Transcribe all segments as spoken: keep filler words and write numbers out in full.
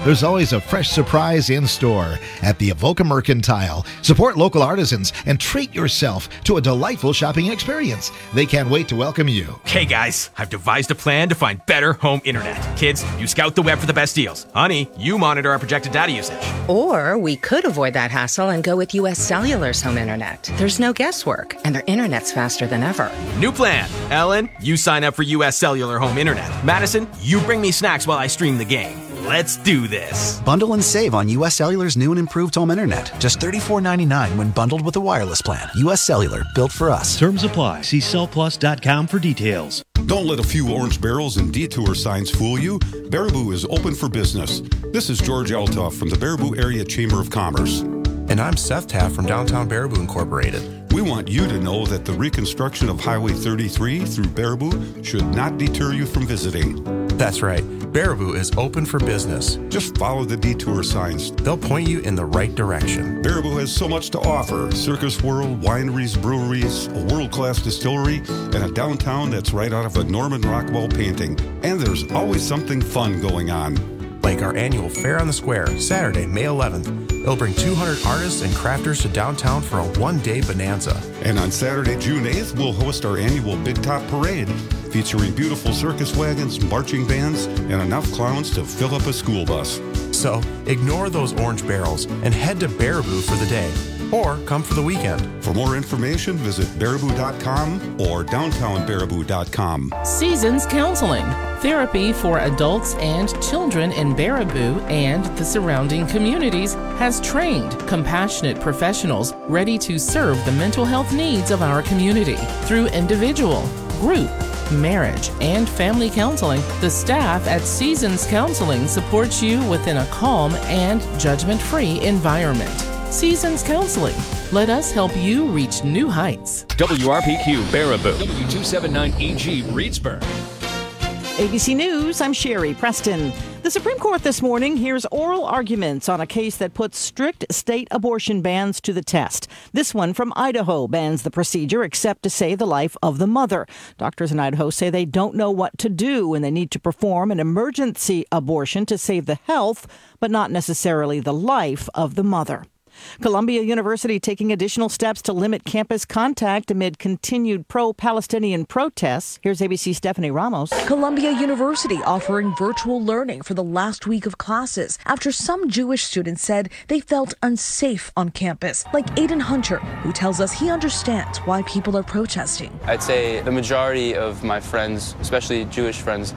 there's always a fresh surprise in store at the Avoca Mercantile. Support local artisans and treat yourself to a delightful shopping experience. They can't wait to welcome you. Okay, guys, I've devised a plan to find better home internet. Kids, you scout the web for the best deals. Honey, you monitor our projected data usage. Or we could avoid that hassle and go with U S Cellular's home internet. There's no guesswork, and their internet's faster than ever. New plan. Ellen, you sign up for U S Cellular home internet. Madison, you bring me snacks while I stream the game. Let's do this. Bundle and save on U S Cellular's new and improved home internet. Just thirty-four ninety-nine when bundled with a wireless plan. U S Cellular, built for us. Terms apply. See cell plus dot com for details. Don't let a few orange barrels and detour signs fool you. Baraboo is open for business. This is George Eltoff from the Baraboo Area Chamber of Commerce. And I'm Seth Taft from Downtown Baraboo Incorporated. We want you to know that the reconstruction of Highway thirty-three through Baraboo should not deter you from visiting. That's right. Baraboo is open for business. Just follow the detour signs. They'll point you in the right direction. Baraboo has so much to offer. Circus World, wineries, breweries, a world-class distillery, and a downtown that's right out of a Norman Rockwell painting. And there's always something fun going on. Like our annual Fair on the Square, Saturday, May eleventh. It'll bring two hundred artists and crafters to downtown for a one-day bonanza. And on Saturday, June eighth, we'll host our annual Big Top Parade, featuring beautiful circus wagons, marching bands, and enough clowns to fill up a school bus. So, ignore those orange barrels and head to Baraboo for the day. Or come for the weekend. For more information, visit baraboo dot com or downtown baraboo dot com. Seasons Counseling, therapy for adults and children in Baraboo and the surrounding communities, has trained, compassionate professionals ready to serve the mental health needs of our community. Through individual, group, marriage, and family counseling, the staff at Seasons Counseling supports you within a calm and judgment-free environment. Seasons Counseling. Let us help you reach new heights. W R P Q Baraboo. W two seventy-nine E G Reedsburg. A B C News, I'm Sherry Preston. The Supreme Court this morning hears oral arguments on a case that puts strict state abortion bans to the test. This one from Idaho bans the procedure except to save the life of the mother. Doctors in Idaho say they don't know what to do when they need to perform an emergency abortion to save the health, but not necessarily the life of the mother. Columbia University taking additional steps to limit campus contact amid continued pro-Palestinian protests. Here's A B C's Stephanie Ramos. Columbia University offering virtual learning for the last week of classes after some Jewish students said they felt unsafe on campus, like Aiden Hunter, who tells us he understands why people are protesting. I'd say the majority of my friends, especially Jewish friends,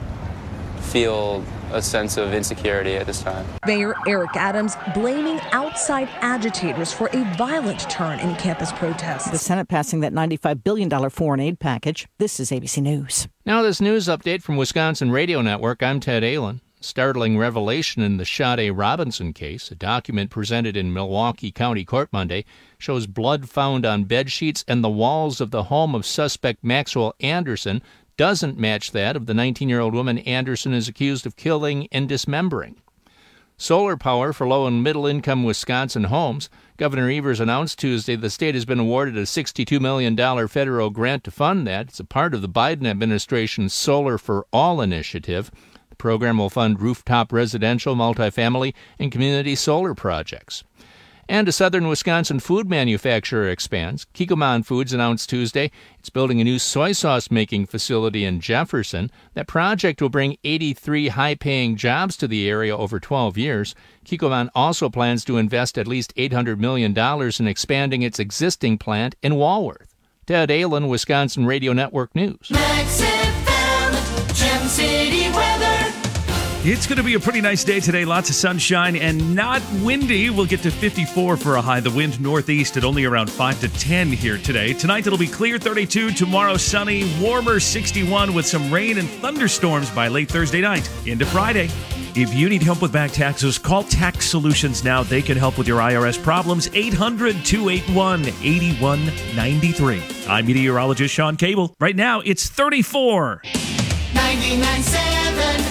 feel a sense of insecurity at this time. Mayor Eric Adams blaming outside agitators for a violent turn in campus protests. The Senate passing that ninety-five billion dollars foreign aid package. This is A B C News. Now this news update from Wisconsin Radio Network. I'm Ted Allen. Startling revelation in the Sade Robinson case. A document presented in Milwaukee County Court Monday shows blood found on bed sheets and the walls of the home of suspect Maxwell Anderson doesn't match that of the nineteen-year-old woman Anderson is accused of killing and dismembering. Solar power for low- and middle-income Wisconsin homes. Governor Evers announced Tuesday the state has been awarded a sixty-two million dollars federal grant to fund that. It's a part of the Biden administration's Solar for All initiative. The program will fund rooftop residential, multifamily, and community solar projects. And a southern Wisconsin food manufacturer expands. Kikkoman Foods announced Tuesday it's building a new soy sauce making facility in Jefferson. That project will bring eighty-three high-paying jobs to the area over twelve years. Kikkoman also plans to invest at least eight hundred million dollars in expanding its existing plant in Walworth. Ted Allen, Wisconsin Radio Network News. Max F M, Gem City weather. It's going to be a pretty nice day today. Lots of sunshine and not windy. We'll get to fifty-four for a high. The wind northeast at only around five to ten here today. Tonight it'll be clear, thirty-two. Tomorrow sunny, warmer, sixty-one with some rain and thunderstorms by late Thursday night into Friday. If you need help with back taxes, call Tax Solutions now. They can help with your I R S problems. eight hundred, two eight one, eight one nine three. I'm meteorologist Sean Cable. Right now it's thirty-four. ninety-nine point seven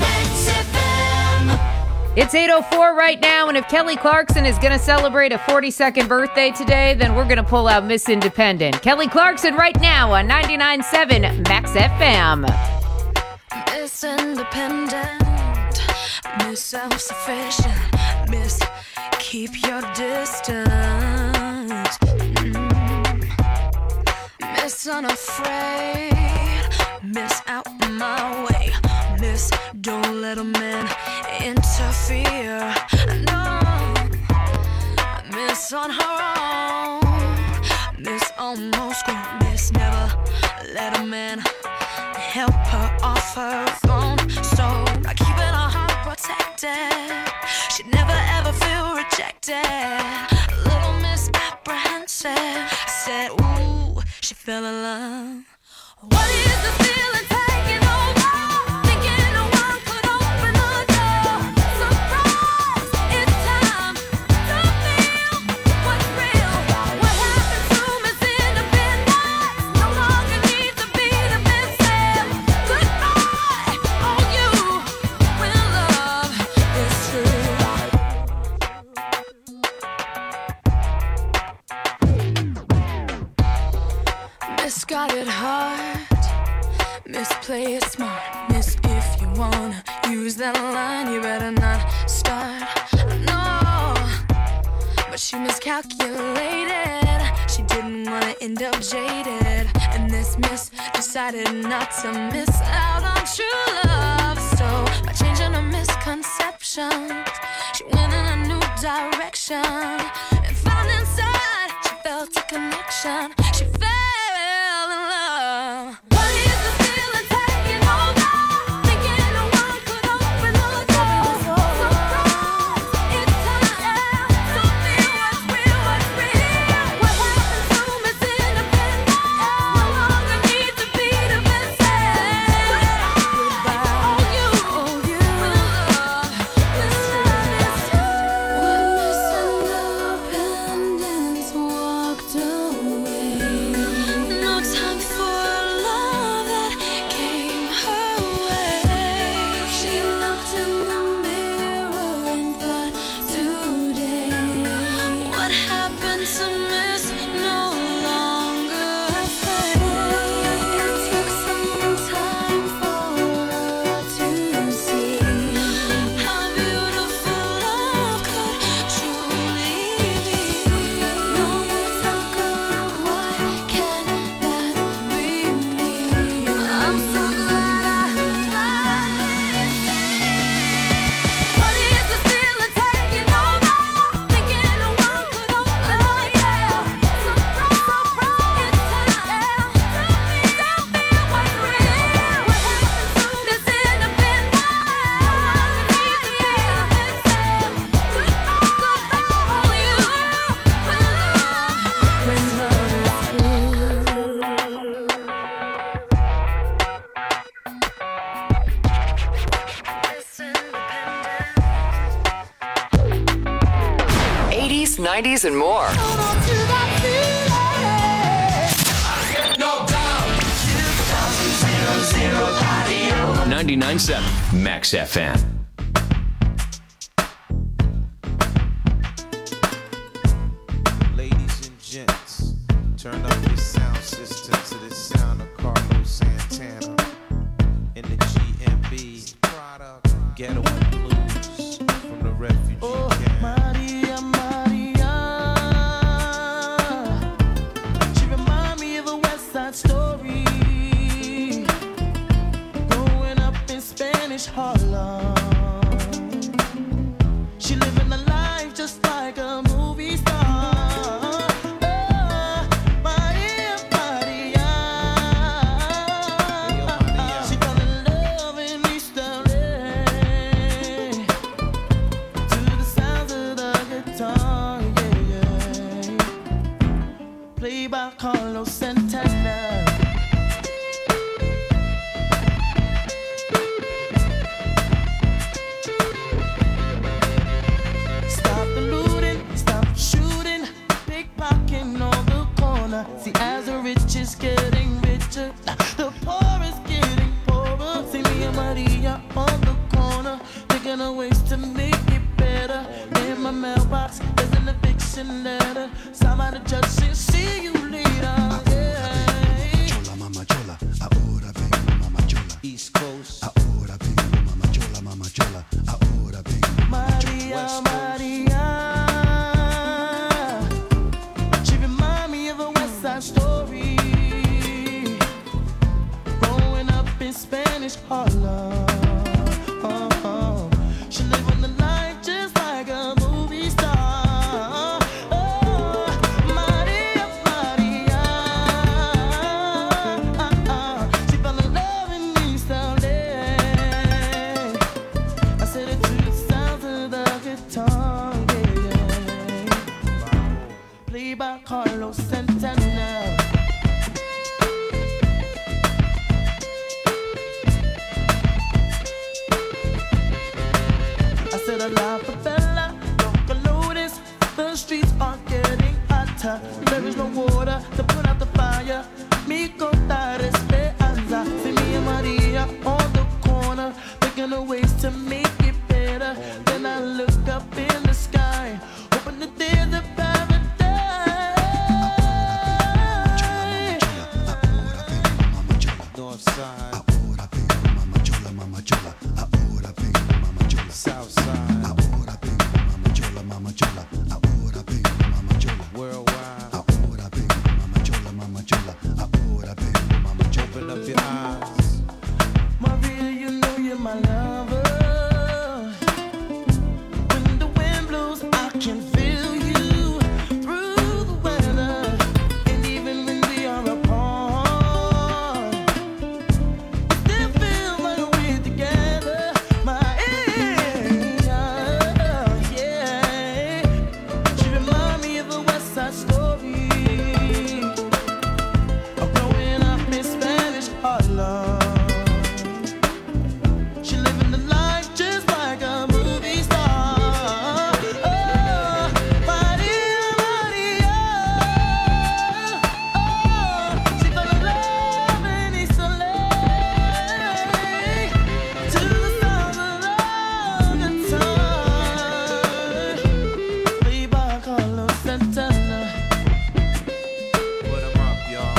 It's eight oh four right now, and if Kelly Clarkson is going to celebrate a forty-second birthday today, then we're going to pull out Miss Independent. Kelly Clarkson right now on ninety-nine point seven Max F M. Miss Independent, Miss self-sufficient, Miss keep your distance, mm. Miss unafraid, Miss out my way, Miss don't let a man interfere, no. Miss on her own, Miss almost grown, Miss never let a man help her off her own. So by keeping her heart protected, she'd never ever feel rejected. Little Miss apprehensive said, ooh, she fell in love. What is the feeling taking over? Thinking no one could open the door. Surprise, it's time to feel what's real. What happened to Miss Independence? No longer needs to be the missing. Goodbye, all you when love is true. Miss got it hard. Miss play it smart. Miss if you wanna use that line, you better not start. No, but she miscalculated. She didn't wanna end up jaded. And this miss decided not to miss out on true love. So by changing her misconceptions, she went in a new direction and found inside she felt a connection. She fell in love. What is the feeling taking over? Thinking no one could open the door. Surprise, it's time to feel what's real, what's real. What happened to Miss Independence? No longer needs to be the missing. Goodbye, all you, all you when love is true. When Miss Independence walked away, no time for love that came her way. She looked in the mirror and thought, today, what happened to Miss no longer afraid? It took some time for her to see how beautiful love could truly be. No more talk of why can't that be me? I'm so glad I found it. What is the feeling taking over? Thinking no one could open the door. Surprise, surprise, it's time to feel what's real. What happened to Miss Independence? Needs to be the missing. Goodbye, goodbye, all you when love, when eighties, nineties, and more. ninety-nine point seven Max F M. Ladies and gents, turn up your sound system to the sound of Carlos Santana in the G M B Ghetto and Blues from the refugee camp. Maria, Maria, she remind me of a West Side Story. Growing up in Spanish Harlem, she living a life just like a movie star. Oh, Maria, Maria, she fell in love in East L A to the sounds of the guitar, yeah, yeah. Played by Carlos Santana. Stop the looting, stop shooting, pickpocketing on the corner. See, as the rich is getting richer, the poor is getting poorer. See me and Maria on the corner, thinking of ways to make it better. In my mailbox, there's an eviction letter. Signed by the judge, she'll see you later. Yeah. Chola, mama chola, ahora vengo, mama chola. East Coast. Ahora vengo, mama chola, mama chola. Ahora Spanish Harlem. She living the life just like a movie star. Oh, Maria, Maria. She fell in love in East L A. I said it to the sounds of the guitar, yeah. Played by Carlos Santana. I said a la favela, Loca Lotus. The streets are getting hotter. There is no water to put out the fire. Mi contar esperanza. See me and Maria on the corner, thinking of ways to make it better. Then I look up in the sky, hoping that there's a paradise. North side. South side. Worldwide. Open up your eyes. Maria, you know you're my lover. When the wind blows, I can feel you through the weather. And even when we are apart, we still feel like we're together. My yeah. She remind me of a West Side Story. I'm growing up in Spanish Harlem. She living the life just like a movie star. Oh, Maria, Maria. Oh, she fell in love in East L A. To the sound of the guitar. Played by Carlos Santana. Put 'em up, y'all.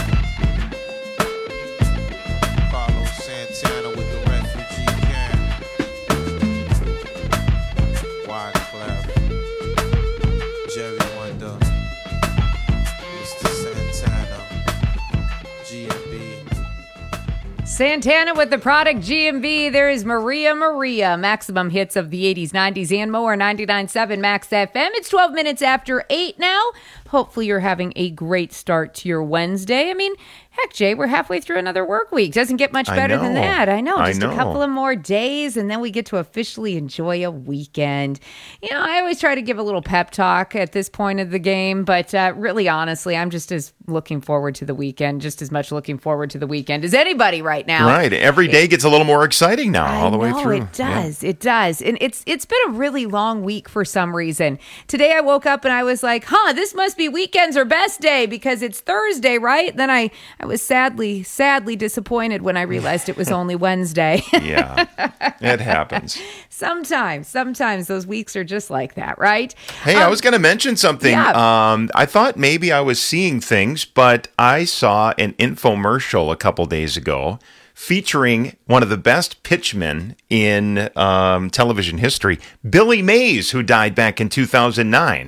Carlos Santana with the refugee camp. Wyclef, Jerry Wonder, Mister Santana, G M B. Santana with the product G M B. There is Maria Maria. Maximum hits of the eighties, nineties, and more. ninety-nine point seven Max F M. It's twelve minutes after eight now. Hopefully you're having a great start to your Wednesday. I mean, heck, Jay, we're halfway through another work week. Doesn't get much I better than know. that. I know. I Just a know. couple of more days, and then we get to officially enjoy a weekend. You know, I always try to give a little pep talk at this point of the game, but uh, really, honestly, I'm just as looking forward to the weekend, just as much looking forward to the weekend as anybody right now. Right. Every day gets a little more exciting now, all the way No, through. it does. It does. And it's it's been a really long week for some reason. Today I woke up and I was like, huh, this must be weekends or best day because it's Thursday, right? Then I, I was sadly, sadly disappointed when I realized it was only Wednesday. Yeah, it happens. Sometimes, sometimes those weeks are just like that, right? Hey, I was going to mention something. yeah. Um, I thought maybe I was seeing things, but I saw an infomercial a couple days ago featuring one of the best pitchmen in um, television history, Billy Mays, who died back in two thousand nine.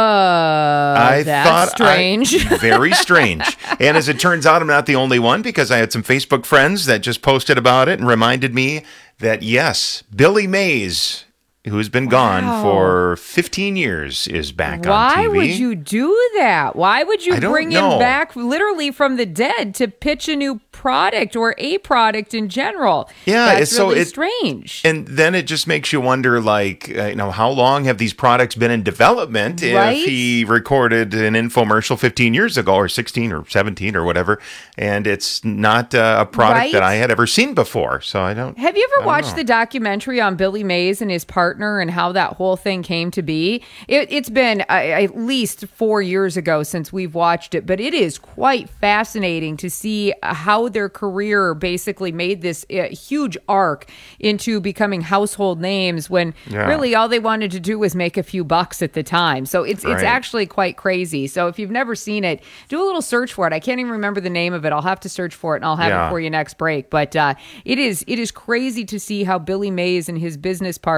Uh, I that's thought strange. I, very strange. And as it turns out, I'm not the only one because I had some Facebook friends that just posted about it and reminded me that, yes, Billy Mays, who has been gone Wow. for fifteen years, is back Why on T V. would you do that? Why would you I don't bring know. him back literally from the dead to pitch a new product or a product in general? Yeah, That's it's so really it- strange. And then it just makes you wonder, like, uh, you know, how long have these products been in development Right? if he recorded an infomercial fifteen years ago or sixteen or seventeen or whatever, and it's not uh, a product Right? that I had ever seen before. So I don't... Have you I ever don't watched know. the documentary on Billy Mays and his partner and how that whole thing came to be? It, it's been uh, at least four years ago since we've watched it, but it is quite fascinating to see how their career basically made this uh, huge arc into becoming household names when Yeah. really all they wanted to do was make a few bucks at the time. So it's it's Right. actually quite crazy. So if you've never seen it, do a little search for it. I can't even remember the name of it. I'll have to search for it and I'll have Yeah. it for you next break. But uh, it is it is crazy to see how Billy Mays and his business partner, you know,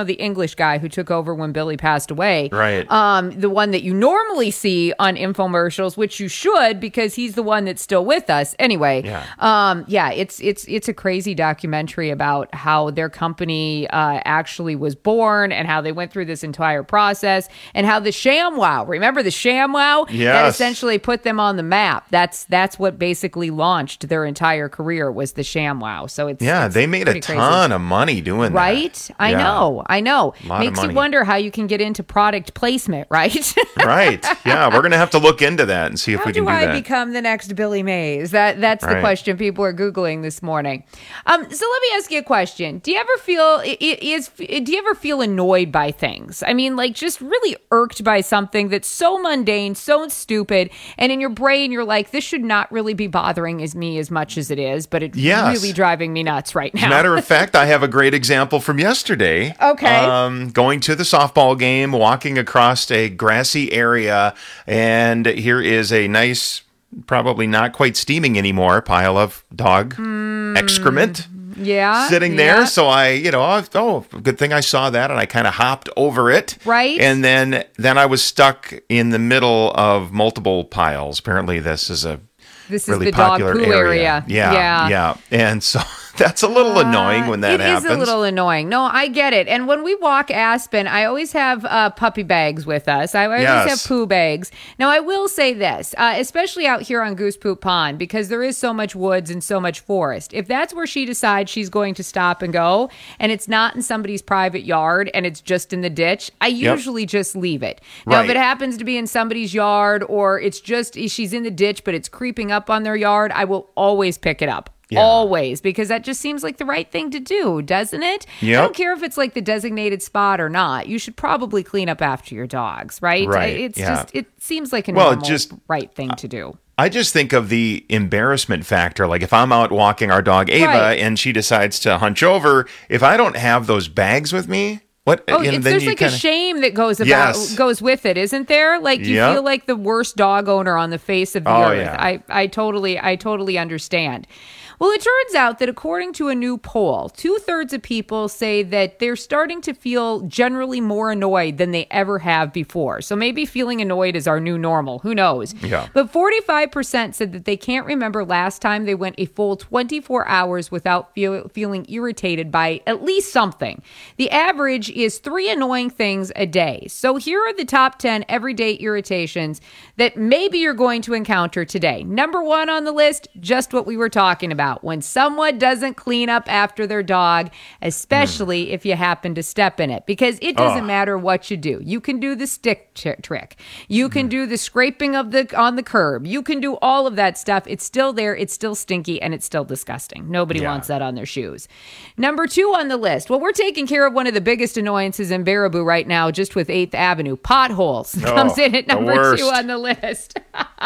the English guy who took over when Billy passed away. Right. Um, the one that you normally see on infomercials, which you should because he's the one that's still with us. Anyway, Yeah. um, yeah, it's it's it's a crazy documentary about how their company uh, actually was born and how they went through this entire process and how the ShamWow, remember the ShamWow? That Yes. essentially put them on the map. That's that's what basically launched their entire career was the ShamWow. So it's Yeah, it's they made a pretty crazy. ton of money doing that. Right? I Yeah. know. I know. Lot of Makes you money. wonder how you can get into product placement, right? Right. Yeah, we're going to have to look into that and see if How we can do do I that. become the next Billy Mays? That that's the Right. question people are googling this morning. Um, so let me ask you a question. Do you ever feel i- i- is do you ever feel annoyed by things? I mean, like just really irked by something that's so mundane, so stupid, and in your brain you're like, this should not really be bothering as me as much as it is, but it's Yes. really driving me nuts right As now. a matter of fact, I have a great example from yesterday. Okay. Um, going to the softball game, walking across a grassy area, and here is a nice, probably not quite steaming anymore, pile of dog excrement yeah, sitting yeah. there. So I, you know, I- oh, good thing I saw that, and I kind of hopped over it. Right. And then, then I was stuck in the middle of multiple piles. Apparently, this is a This really is the dog popular poo area. area. Yeah, Yeah. yeah. And so that's a little annoying when that It happens. is a little annoying. No, I get it. And when we walk Aspen, I always have uh, puppy bags with us. I always Yes. have poo bags. Now, I will say this, uh, especially out here on Goose Poop Pond, because there is so much woods and so much forest. If that's where she decides she's going to stop and go, and it's not in somebody's private yard and it's just in the ditch, I Yep. usually just leave it. Now, if Right. it happens to be in somebody's yard or it's just she's in the ditch, but it's creeping up on their yard, I will always pick it up. Yeah. Always, because that just seems like the right thing to do, doesn't it? Yep. I don't care if it's like the designated spot or not. You should probably clean up after your dogs, right? Right, It's yeah. just, it seems like a Well, normal, just- right thing to do. I just think of the embarrassment factor. Like if I'm out walking our dog Ava Right. and she decides to hunch over, if I don't have those bags with me, what? Oh, you know, it's, then there's you like kinda, a shame that goes about Yes. goes with it, isn't there? Like you Yep. feel like the worst dog owner on the face of the Oh, earth. yeah. I, I totally, I totally understand. Well, it turns out that according to a new poll, two thirds of people say that they're starting to feel generally more annoyed than they ever have before. So maybe feeling annoyed is our new normal. Who knows? Yeah. But forty-five percent said that they can't remember last time they went a full twenty-four hours without feel, feeling irritated by at least something. The average is three annoying things a day. So here are the top ten everyday irritations that maybe you're going to encounter today. Number one on the list, just what we were talking about. When someone doesn't clean up after their dog, especially if you happen to step in it, because it doesn't Ugh. matter what you do. You can do the stick t- trick. You can do the scraping of the on the curb. You can do all of that stuff. It's still there. It's still stinky and it's still disgusting. Nobody Yeah. wants that on their shoes. Number two on the list. Well, we're taking care of one of the biggest annoyances in Baraboo right now, just with eighth Avenue. Potholes Oh, comes in at the number worst. two on the list.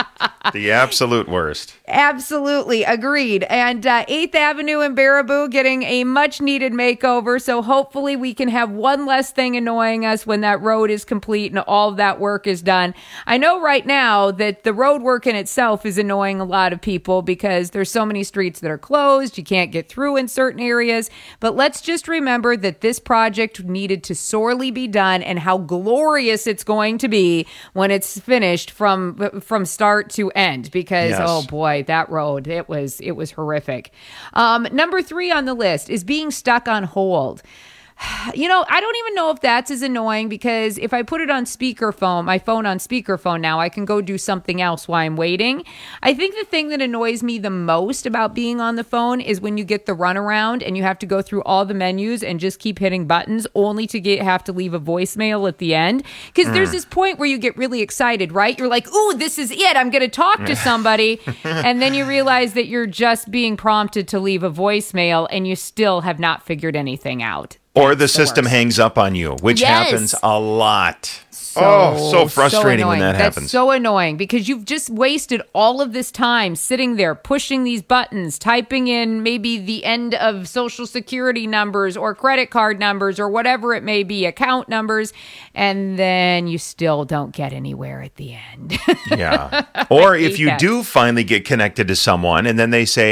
the absolute worst. Absolutely. Agreed. And uh, eighth Avenue in Baraboo getting a much needed makeover. So hopefully we can have one less thing annoying us when that road is complete and all of that work is done. I know right now that the road work in itself is annoying a lot of people because there's so many streets that are closed. You can't get through in certain areas. But let's just remember that this project needed to sorely be done and how glorious it's going to be when it's finished from from start to end. Because, Yes. oh boy, that road, it was it was horrific. Um, number three on the list is being stuck on hold. You know, I don't even know if that's as annoying because if I put it on speakerphone, my phone on speakerphone now, I can go do something else while I'm waiting. I think the thing that annoys me the most about being on the phone is when you get the runaround and you have to go through all the menus and just keep hitting buttons only to get have to leave a voicemail at the end. Because Mm. there's this point where you get really excited, right? You're like, ooh, this is it. I'm going to talk to somebody. And then you realize that you're just being prompted to leave a voicemail and you still have not figured anything out. Or the That's the system worst. hangs up on you, which Yes. happens a lot. So, oh, so frustrating when annoying. that That's happens. so annoying because you've just wasted all of this time sitting there pushing these buttons, typing in maybe the end of social security numbers or credit card numbers or whatever it may be, account numbers, and then you still don't get anywhere at the end. Yeah. Or I if hate you that. do finally get connected to someone and then they say,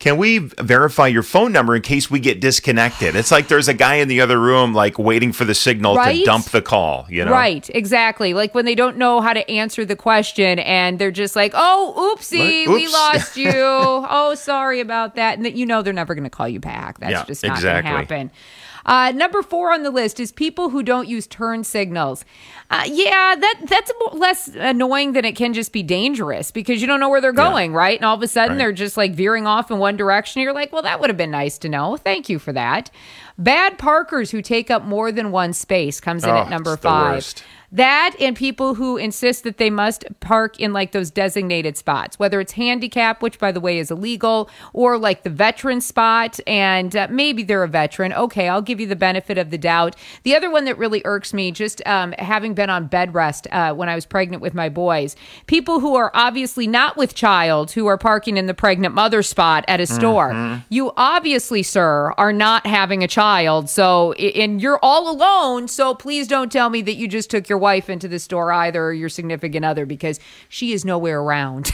can we verify your phone number in case we get disconnected? It's like there's a guy in the other room, like waiting for the signal Right? to dump the call, you know? Right, exactly. Like when they don't know how to answer the question and they're just like, oh, oopsie, What? we Oops. lost you. Oh, sorry about that. And that you know they're never going to call you back. That's Yeah, just not exactly. going to happen. Uh, number four on the list is people who don't use turn signals. Uh, yeah, that that's mo- less annoying than it can just be dangerous because you don't know where they're going, right? And all of a sudden Right. they're just like veering off in one direction. You're like, well, that would have been nice to know. Thank you for that. Bad parkers who take up more than one space comes in Oh, at number it's the five. worst. That and people who insist that they must park in like those designated spots, whether it's handicap, which by the way is illegal, or like the veteran spot. And uh, maybe they're a veteran. Okay, I'll give you the benefit of the doubt. The other one that really irks me, just um, having been on bed rest uh, when I was pregnant with my boys, people who are obviously not with child who are parking in the pregnant mother spot at a store. Mm-hmm. You obviously, sir, are not having a child. So, and you're all alone. So please don't tell me that you just took your wife into the store either, or your significant other, because she is nowhere around.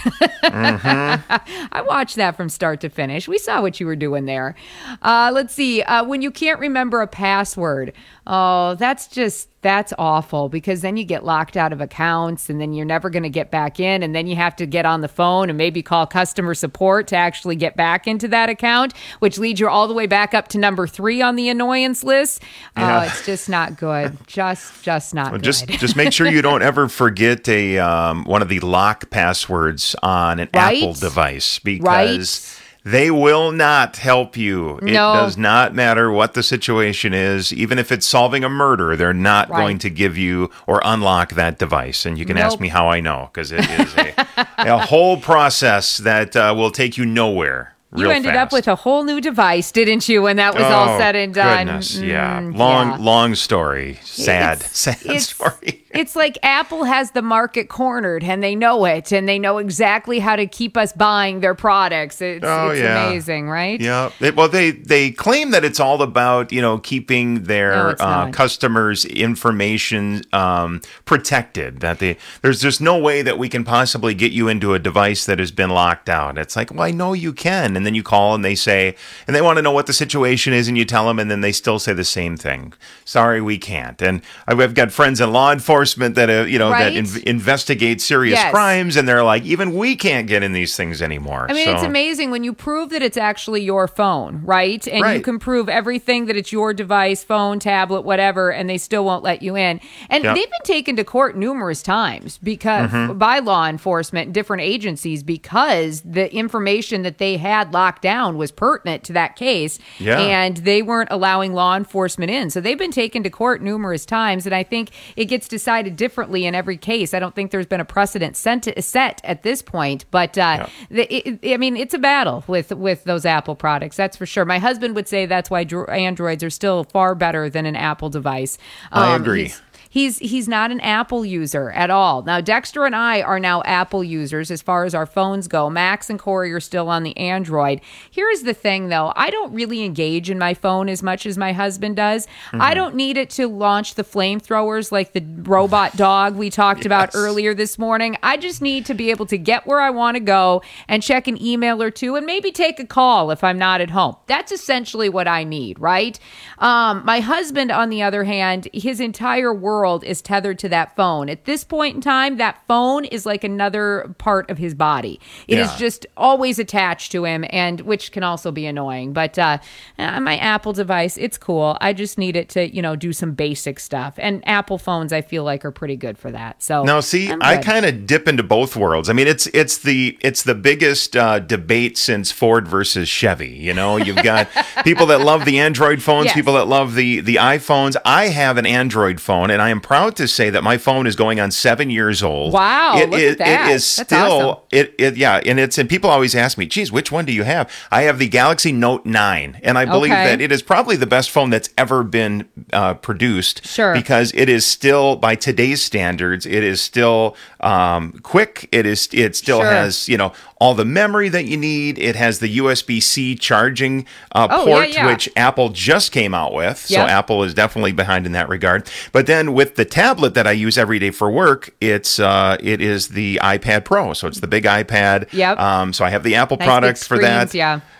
Mm-hmm. I watched that from start to finish. We saw what you were doing there. Uh, let's see. Uh, when you can't remember a password, oh, that's just, that's awful because then you get locked out of accounts and then you're never going to get back in. And then you have to get on the phone and maybe call customer support to actually get back into that account, which leads you all the way back up to number three on the annoyance list. Oh, Yeah. it's just not good. Just, just not Well, good. just just make sure you don't ever forget a um, one of the lock passwords on an Right? Apple device because they will not help you. It No. does not matter what the situation is. Even if it's solving a murder, they're not Right. going to give you or unlock that device. And you can ask Nope. me how I know because it is a, a whole process that uh, will take you nowhere. You real ended fast. up with a whole new device, didn't you, when that was all Oh, said and done? Goodness, yeah. Mm, Long, yeah. long story. Sad, It's- sad it's- story. It's like Apple has the market cornered and they know it and they know exactly how to keep us buying their products. It's, Oh, it's yeah. amazing, right? Yeah. It, well, they they claim that it's all about you know keeping No, their it's uh, not. customers' information um, protected. That they there's just no way that we can possibly get you into a device that has been locked out. It's like, well, I know you can, and then you call and they say, and they want to know what the situation is, and you tell them, and then they still say the same thing. Sorry, we can't. And I've I've got friends in law enforcement that uh, you know Right? that inv- investigate serious Yes. crimes, and they're like, even we can't get in these things anymore. I mean, So- it's amazing when you prove that it's actually your phone, right? And you Right. can prove everything that it's your device, phone, tablet, whatever, and they still won't let you in. And Yep. they've been taken to court numerous times because Mhm. by law enforcement and different agencies because the information that they had locked down was pertinent to that case. Yeah. And they weren't allowing law enforcement in. So they've been taken to court numerous times. And I think it gets decided differently in every case. I don't think there's been a precedent sent set at this point. But uh, the, it, I mean, it's a battle with with those Apple products. That's for sure. My husband would say that's why dro- Androids are still far better than an Apple device. I Um, agree. he's- He's he's not an Apple user at all. Now, Dexter and I are now Apple users as far as our phones go. Max and Corey are still on the Android. Here's the thing, though. I don't really engage in my phone as much as my husband does. Mm-hmm. I don't need it to launch the flamethrowers like the robot dog we talked about earlier this morning. I just need to be able to get where I want to go and check an email or two and maybe take a call if I'm not at home. That's essentially what I need, right? Um, my husband, on the other hand, his entire world is tethered to that phone. At this point in time, that phone is like another part of his body. It is Yeah. just always attached to him, and which can also be annoying. But uh, uh, my Apple device, it's cool. I just need it to, you know, do some basic stuff. And Apple phones, I feel like, are pretty good for that. So Now, see, I'm I good. kind of dip into both worlds. I mean, it's it's the it's the biggest uh, debate since Ford versus Chevy. You know, you've got people that love the Android phones, Yes. people that love the the iPhones. I have an Android phone, and I am proud to say that my phone is going on seven years old. Wow, it look is at that. it is That's still awesome. it it yeah, and it's and people always ask me, "Geez, which one do you have?" I have the Galaxy Note nine, and I believe Okay. that it is probably the best phone that's ever been uh, produced. Sure. Because it is still, by today's standards, it is still um, quick. It is. It still Sure. has, you know, all the memory that you need. It has the U S B C charging uh, Oh, yeah, port, yeah. which Apple just came out with. So Yep. Apple is definitely behind in that regard. But then with the tablet that I use every day for work, it's uh, it is the iPad Pro. So it's the big iPad. Yep. Um, so I have the Apple Nice product big for that. screens, yeah.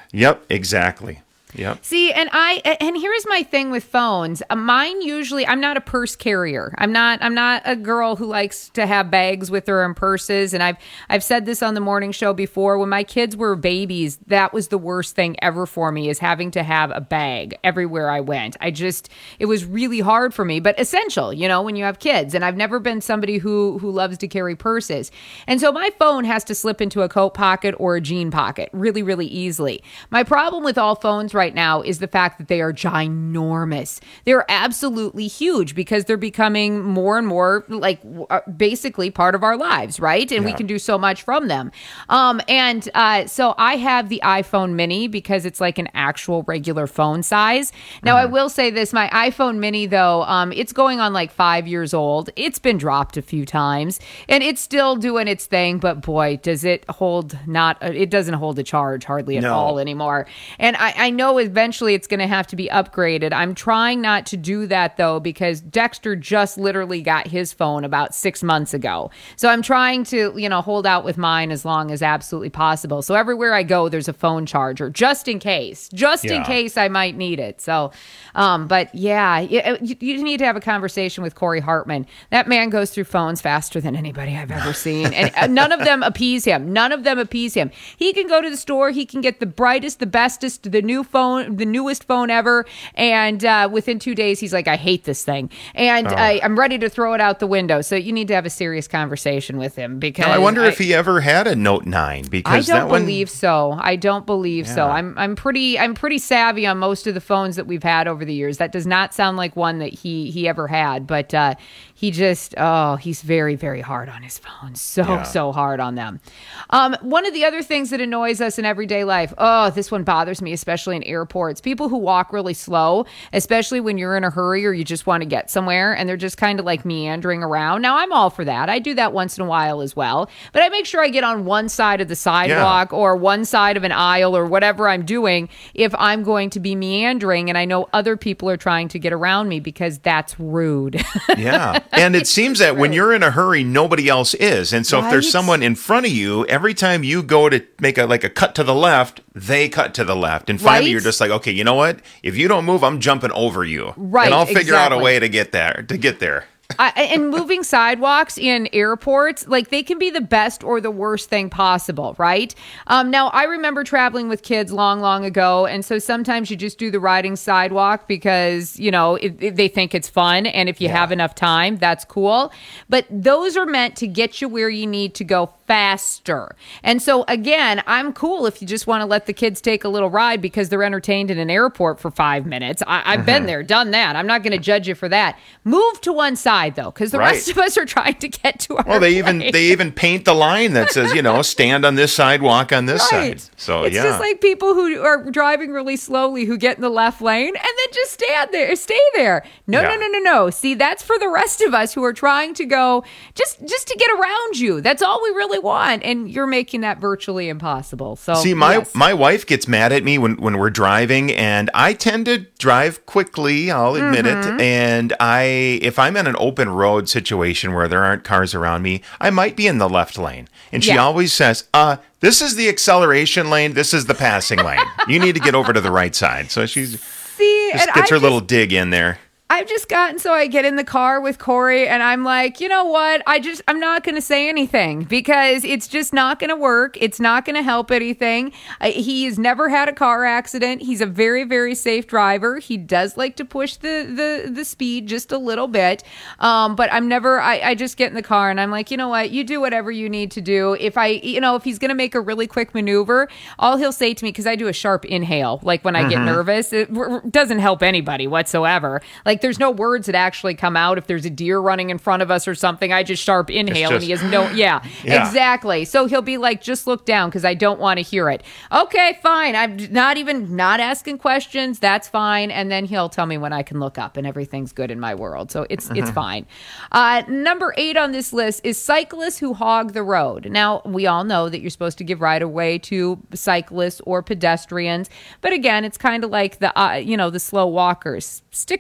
Yep, exactly. Yep. See, and I and here's my thing with phones. Uh, Mine usually, I'm not a purse carrier. I'm not I'm not a girl who likes to have bags with her and purses. And I've I've said this on the morning show before. When my kids were babies, that was the worst thing ever for me, is having to have a bag everywhere I went. I just it was really hard for me, but essential, you know, when you have kids. And I've never been somebody who who loves to carry purses. And so my phone has to slip into a coat pocket or a jean pocket really, really easily. My problem with all phones right now is the fact that they are ginormous. They're absolutely huge because they're becoming more and more like uh, basically part of our lives, right? And yeah. we can do so much from them. Um, and uh, so I have the iPhone mini because it's like an actual regular phone size. Now, mm-hmm. I will say this, my iPhone mini, though, um, it's going on like five years old. It's been dropped a few times and it's still doing its thing. But boy, does it hold not, it doesn't hold a charge hardly at no. all anymore. And I, I know eventually it's going to have to be upgraded. I'm trying not to do that, though, because Dexter just literally got his phone about six months ago. So I'm trying to, you know, hold out with mine as long as absolutely possible. So everywhere I go, there's a phone charger just in case, just yeah. in case I might need it. So, um, but yeah, you, you need to have a conversation with Corey Hartman. That man goes through phones faster than anybody I've ever seen. And none of them appease him. None of them appease him. He can go to the store. He can get the brightest, the bestest, the new phone, the newest phone ever. And uh, within two days, he's like, I hate this thing. And oh. I, I'm ready to throw it out the window. So you need to have a serious conversation with him because now, I wonder I, if he ever had a Note nine because I don't that believe one... so. I don't believe yeah. so. I'm I'm pretty I'm pretty savvy on most of the phones that we've had over the years. That does not sound like one that he he ever had, but uh, he just oh he's very very hard on his phones. So yeah. so hard on them. Um, one of the other things that annoys us in everyday life. Oh, this one bothers me, especially in airports. People who walk really slow, especially when you're in a hurry or you just want to get somewhere and they're just kind of like meandering around. Now, I'm all for that. I do that once in a while as well. But I make sure I get on one side of the sidewalk yeah. or one side of an aisle or whatever I'm doing if I'm going to be meandering and I know other people are trying to get around me because that's rude. Yeah. And it seems that when you're in a hurry, nobody else is. And so right? if there's someone in front of you, every time you go to make a like a cut to the left, they cut to the left. And finally, right? you're just like, okay, you know what? If you don't move, I'm jumping over you. Right. And I'll figure exactly. out a way to get there, to get there. I, and moving sidewalks in airports, like they can be the best or the worst thing possible, right? Um, now, I remember traveling with kids long, long ago. And so sometimes you just do the riding sidewalk because, you know, if, if they think it's fun. And if you yeah. have enough time, that's cool. But those are meant to get you where you need to go faster. And so, again, I'm cool if you just want to let the kids take a little ride because they're entertained in an airport for five minutes. I, I've mm-hmm. been there, done that. I'm not going to judge you for that. Move to one side, though, because the right. rest of us are trying to get to our Well, they place. even they even paint the line that says, you know, stand on this side, walk on this right. side. So, it's yeah. just like people who are driving really slowly who get in the left lane and then just stand there, stay there. No, yeah. no, no, no, no. See, that's for the rest of us who are trying to go just, just to get around you. That's all we really want. And you're making that virtually impossible. So see, my, yes. my wife gets mad at me when, when we're driving, and I tend to drive quickly, I'll admit mm-hmm. it. And I, if I'm in an open road situation where there aren't cars around me, I might be in the left lane. And she yeah. always says, uh, this is the acceleration lane. This is the passing lane. You need to get over to the right side. So she's see, just and gets I her just, little dig in there. I've just gotten so I get in the car with Corey and I'm like, you know what? I just, I'm not going to say anything because it's just not going to work. It's not going to help anything. Uh, he's never had a car accident. He's a very, very safe driver. He does like to push the, the, the speed just a little bit. Um, but I'm never, I, I just get in the car and I'm like, you know what? You do whatever you need to do. If I, you know, if he's going to make a really quick maneuver, all he'll say to me, because I do a sharp inhale, like when I mm-hmm. get nervous, it r- doesn't help anybody whatsoever. Like, there's no words that actually come out if there's a deer running in front of us or something. I just sharp inhale just, and he has no, yeah, yeah, exactly. So he'll be like, just look down because I don't want to hear it. Okay, fine. I'm not even not asking questions. That's fine. And then he'll tell me when I can look up and everything's good in my world. So it's, mm-hmm. it's fine. Uh, number eight on this list is cyclists who hog the road. Now, we all know that you're supposed to give right of way to cyclists or pedestrians. But again, it's kind of like the, uh, you know, the slow walkers. Stick to one side.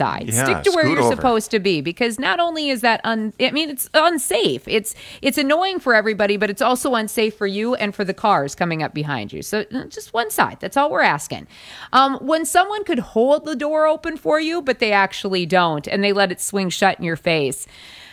side. Yeah, Stick to where scoot you're over. supposed to be, because not only is that un I mean it's unsafe. It's it's annoying for everybody, but it's also unsafe for you and for the cars coming up behind you. So uh, just one side. That's all we're asking. Um, when someone could hold the door open for you, but they actually don't, and they let it swing shut in your face.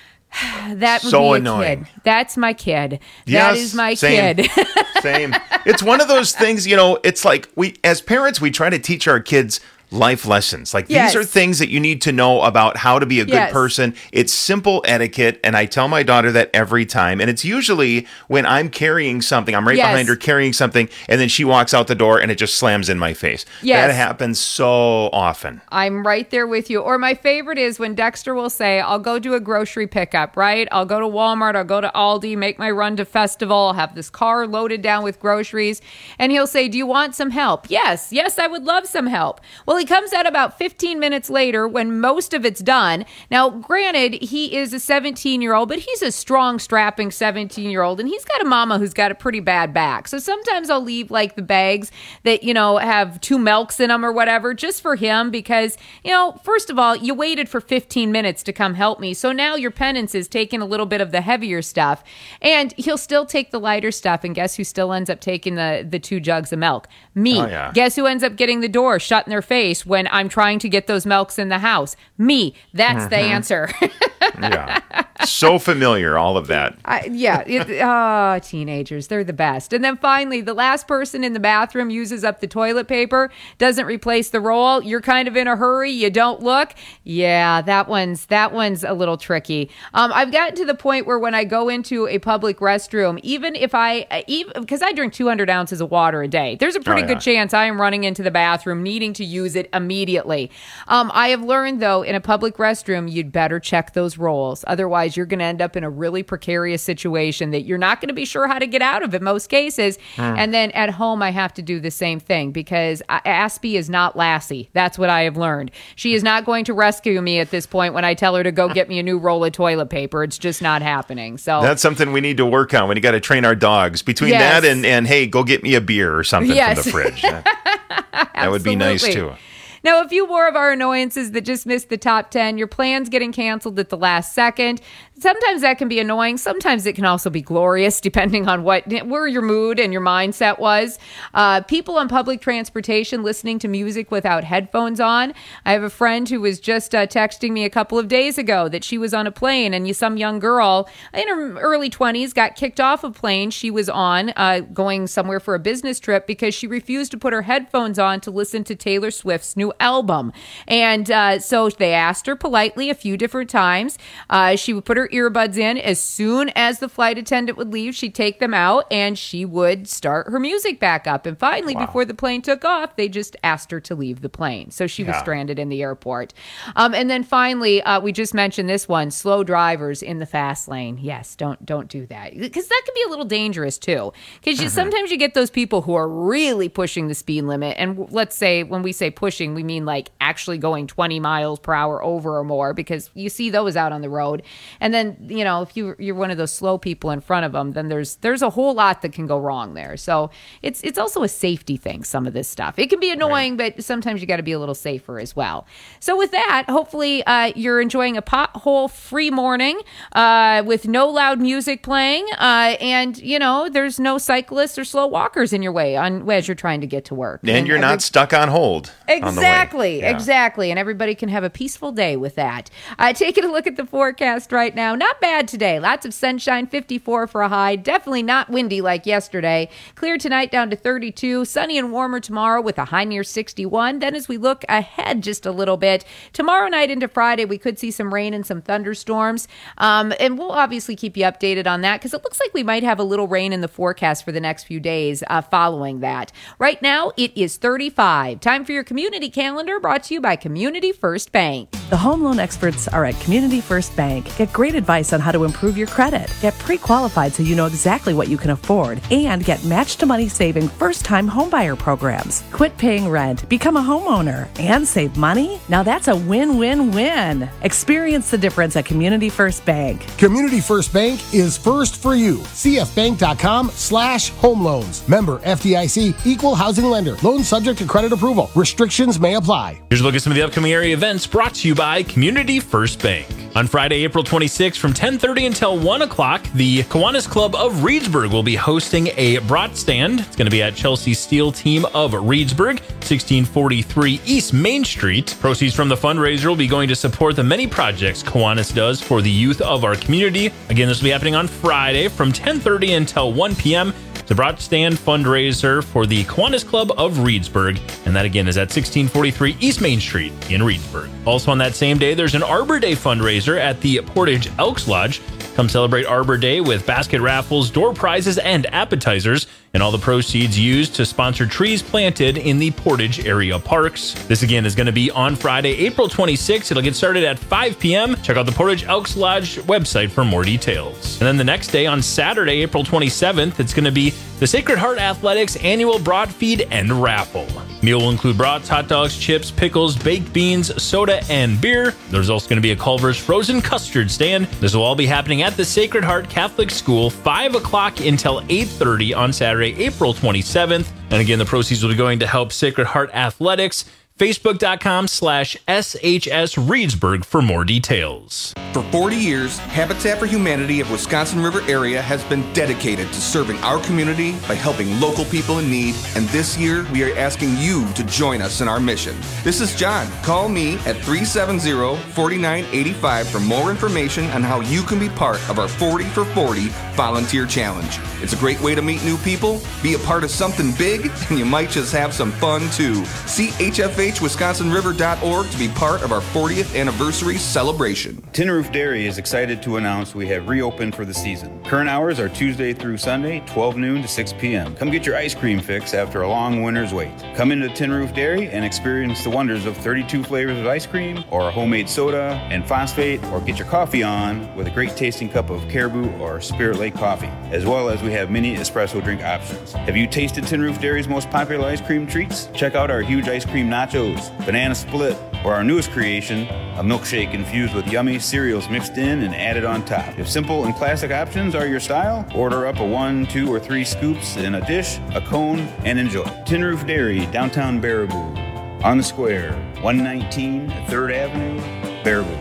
That would So be a annoying. kid. That's my kid. Yes, that is my same. kid. Same. It's one of those things, you know, it's like we, as parents, we try to teach our kids life lessons. Like Yes. these are things that you need to know about how to be a good Yes. person. It's simple etiquette. And I tell my daughter that every time. And it's usually when I'm carrying something, I'm right Yes. behind her carrying something, and then she walks out the door and it just slams in my face. Yes. That happens so often. I'm right there with you. Or my favorite is when Dexter will say, I'll go do a grocery pickup, right? I'll go to Walmart, I'll go to Aldi, make my run to Festival, I'll have this car loaded down with groceries. And he'll say, do you want some help? Yes, yes, I would love some help. Well, he comes out about fifteen minutes later when most of it's done. Now, granted, he is a seventeen-year-old, but he's a strong, strapping seventeen-year-old, and he's got a mama who's got a pretty bad back. So sometimes I'll leave, like, the bags that, you know, have two milks in them or whatever, just for him because, you know, first of all, you waited for fifteen minutes to come help me, so now your penance is taking a little bit of the heavier stuff, and he'll still take the lighter stuff, and guess who still ends up taking the, the two jugs of milk? Me. Oh, yeah. Guess who ends up getting the door shut in their face when I'm trying to get those milks in the house? Me. That's the Mhm. answer. Yeah. So familiar, all of that. I, yeah. It, oh, teenagers. They're the best. And then finally, the last person in the bathroom uses up the toilet paper, doesn't replace the roll. You're kind of in a hurry. You don't look. Yeah, that one's that one's a little tricky. Um, I've gotten to the point where when I go into a public restroom, even if I, even because I drink two hundred ounces of water a day, there's a pretty Oh, yeah. good chance I am running into the bathroom needing to use it immediately. Um, I have learned, though, in a public restroom, you'd better check those rolls. Otherwise, you're going to end up in a really precarious situation that you're not going to be sure how to get out of in most cases. Mm. And then at home, I have to do the same thing because uh, Aspie is not Lassie. That's what I have learned. She is not going to rescue me at this point when I tell her to go get me a new roll of toilet paper. It's just not happening. So That's something we need to work on. We got to train our dogs. Between Yes. that and, and, hey, go get me a beer or something Yes. from the fridge. That, that would be nice, Absolutely. too. Now, a few more of our annoyances that just missed the top ten. Your plans getting canceled at the last second. Sometimes that can be annoying. Sometimes it can also be glorious, depending on what where your mood and your mindset was. Uh, people on public transportation listening to music without headphones on. I have a friend who was just uh, texting me a couple of days ago that she was on a plane and some young girl in her early twenties got kicked off a plane she was on uh, going somewhere for a business trip because she refused to put her headphones on to listen to Taylor Swift's new album. And uh, so they asked her politely a few different times. Uh, she would put her earbuds in. As soon as the flight attendant would leave, she'd take them out and she would start her music back up. And finally, Wow. before the plane took off, they just asked her to leave the plane. So she was Yeah. stranded in the airport. Um, and then finally, uh, we just mentioned this one, slow drivers in the fast lane. Yes, don't don't do that. Because that can be a little dangerous too. Because Mhm. sometimes you get those people who are really pushing the speed limit. And w- let's say when we say pushing, we mean like actually going twenty miles per hour over or more, because you see those out on the road. And then, you know, if you, you're one of those slow people in front of them, then there's there's a whole lot that can go wrong there. So it's it's also a safety thing, some of this stuff. It can be annoying, but sometimes you got to be a little safer as well. So with that, hopefully uh, you're enjoying a pothole-free morning uh, with no loud music playing. Uh, and, you know, there's no cyclists or slow walkers in your way on as you're trying to get to work. And you're every- not stuck on hold. on the way. Exactly, Yeah. exactly. And everybody can have a peaceful day with that. Uh, taking a look at the forecast right now. Not bad today. Lots of sunshine, fifty-four for a high. Definitely not windy like yesterday. Clear tonight down to thirty-two. Sunny and warmer tomorrow with a high near sixty-one. Then as we look ahead just a little bit, tomorrow night into Friday, we could see some rain and some thunderstorms. Um, and we'll obviously keep you updated on that because it looks like we might have a little rain in the forecast for the next few days uh, following that. Right now, it is thirty-five. Time for your community calendar brought to you by Community First Bank. The home loan experts are at Community First Bank. Get great advice on how to improve your credit. Get pre-qualified so you know exactly what you can afford. And get match-to-money saving first-time homebuyer programs. Quit paying rent, become a homeowner, and save money? Now that's a win-win-win. Experience the difference at Community First Bank. Community First Bank is first for you. cfbank.com slash home loans. Member F D I C, equal housing lender. Loan subject to credit approval. Restrictions may may apply. Here's a look at some of the upcoming area events brought to you by Community First Bank. On Friday, April twenty-sixth from ten thirty until one o'clock, the Kiwanis Club of Reedsburg will be hosting a brat stand. It's going to be at Chelsea Steel Team of Reedsburg, sixteen forty-three East Main Street. Proceeds from the fundraiser will be going to support the many projects Kiwanis does for the youth of our community. Again, this will be happening on Friday from ten thirty until one p.m. The Brat Stand fundraiser for the Kiwanis Club of Reedsburg, and that again is at sixteen forty-three East Main Street in Reedsburg. Also on that same day, there's an Arbor Day fundraiser at the Portage Elks Lodge. Come celebrate Arbor Day with basket raffles, door prizes, and appetizers, and all the proceeds used to sponsor trees planted in the Portage area parks. This again is going to be on Friday, April twenty-sixth. It'll get started at five p.m. Check out the Portage Elks Lodge website for more details. And then the next day, on Saturday, April twenty-seventh, it's going to be the Sacred Heart Athletics annual Brat Feed and Raffle. Meal will include brats, hot dogs, chips, pickles, baked beans, soda, and beer. There's also going to be a Culver's frozen custard stand. This will all be happening at the Sacred Heart Catholic School, five o'clock until eight thirty on Saturday, April twenty-seventh. And again, the proceeds will be going to help Sacred Heart Athletics. Facebook.com slash SHS Reedsburg for more details. For forty years, Habitat for Humanity of Wisconsin River area has been dedicated to serving our community by helping local people in need, and this year we are asking you to join us in our mission. This is John. Call me at three seven zero, four nine eight five for more information on how you can be part of our forty for forty volunteer challenge. It's a great way to meet new people, be a part of something big, and you might just have some fun too. See H F H Wisconsin River dot org to be part of our fortieth anniversary celebration. Tin Roof Dairy is excited to announce we have reopened for the season. Current hours are Tuesday through Sunday, twelve noon to six p.m. Come get your ice cream fix after a long winter's wait. Come into Tin Roof Dairy and experience the wonders of thirty-two flavors of ice cream, or a homemade soda and phosphate, or get your coffee on with a great tasting cup of Caribou or Spirit Lake coffee, as well as we have many espresso drink options. Have you tasted Tin Roof Dairy's most popular ice cream treats? Check out our huge ice cream nachos, banana split, or our newest creation, a milkshake infused with yummy cereals mixed in and added on top. If simple and classic options are your style, order up a one, two, or three scoops in a dish, a cone, and enjoy. Tin Roof Dairy, downtown Baraboo, on the square, one nineteen third Avenue, Baraboo.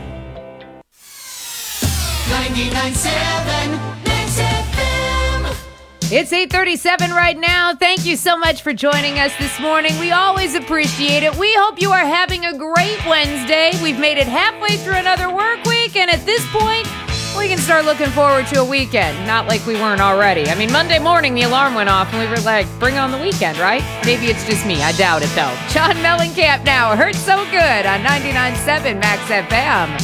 ninety-nine point seven Mix F M. It's eight thirty-seven right now. Thank you so much for joining us this morning. We always appreciate it. We hope you are having a great Wednesday. We've made it halfway through another work week, and at this point, we can start looking forward to a weekend. Not like we weren't already. I mean, Monday morning, the alarm went off, and we were like, bring on the weekend, right? Maybe it's just me. I doubt it, though. John Mellencamp now. Hurts So Good on ninety-nine point seven Max F M.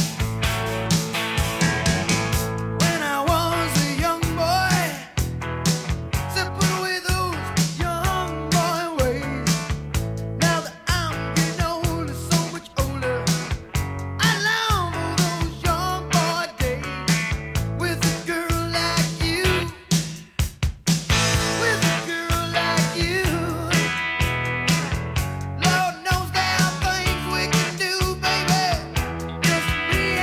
Lord knows there are things we can do, baby. Just me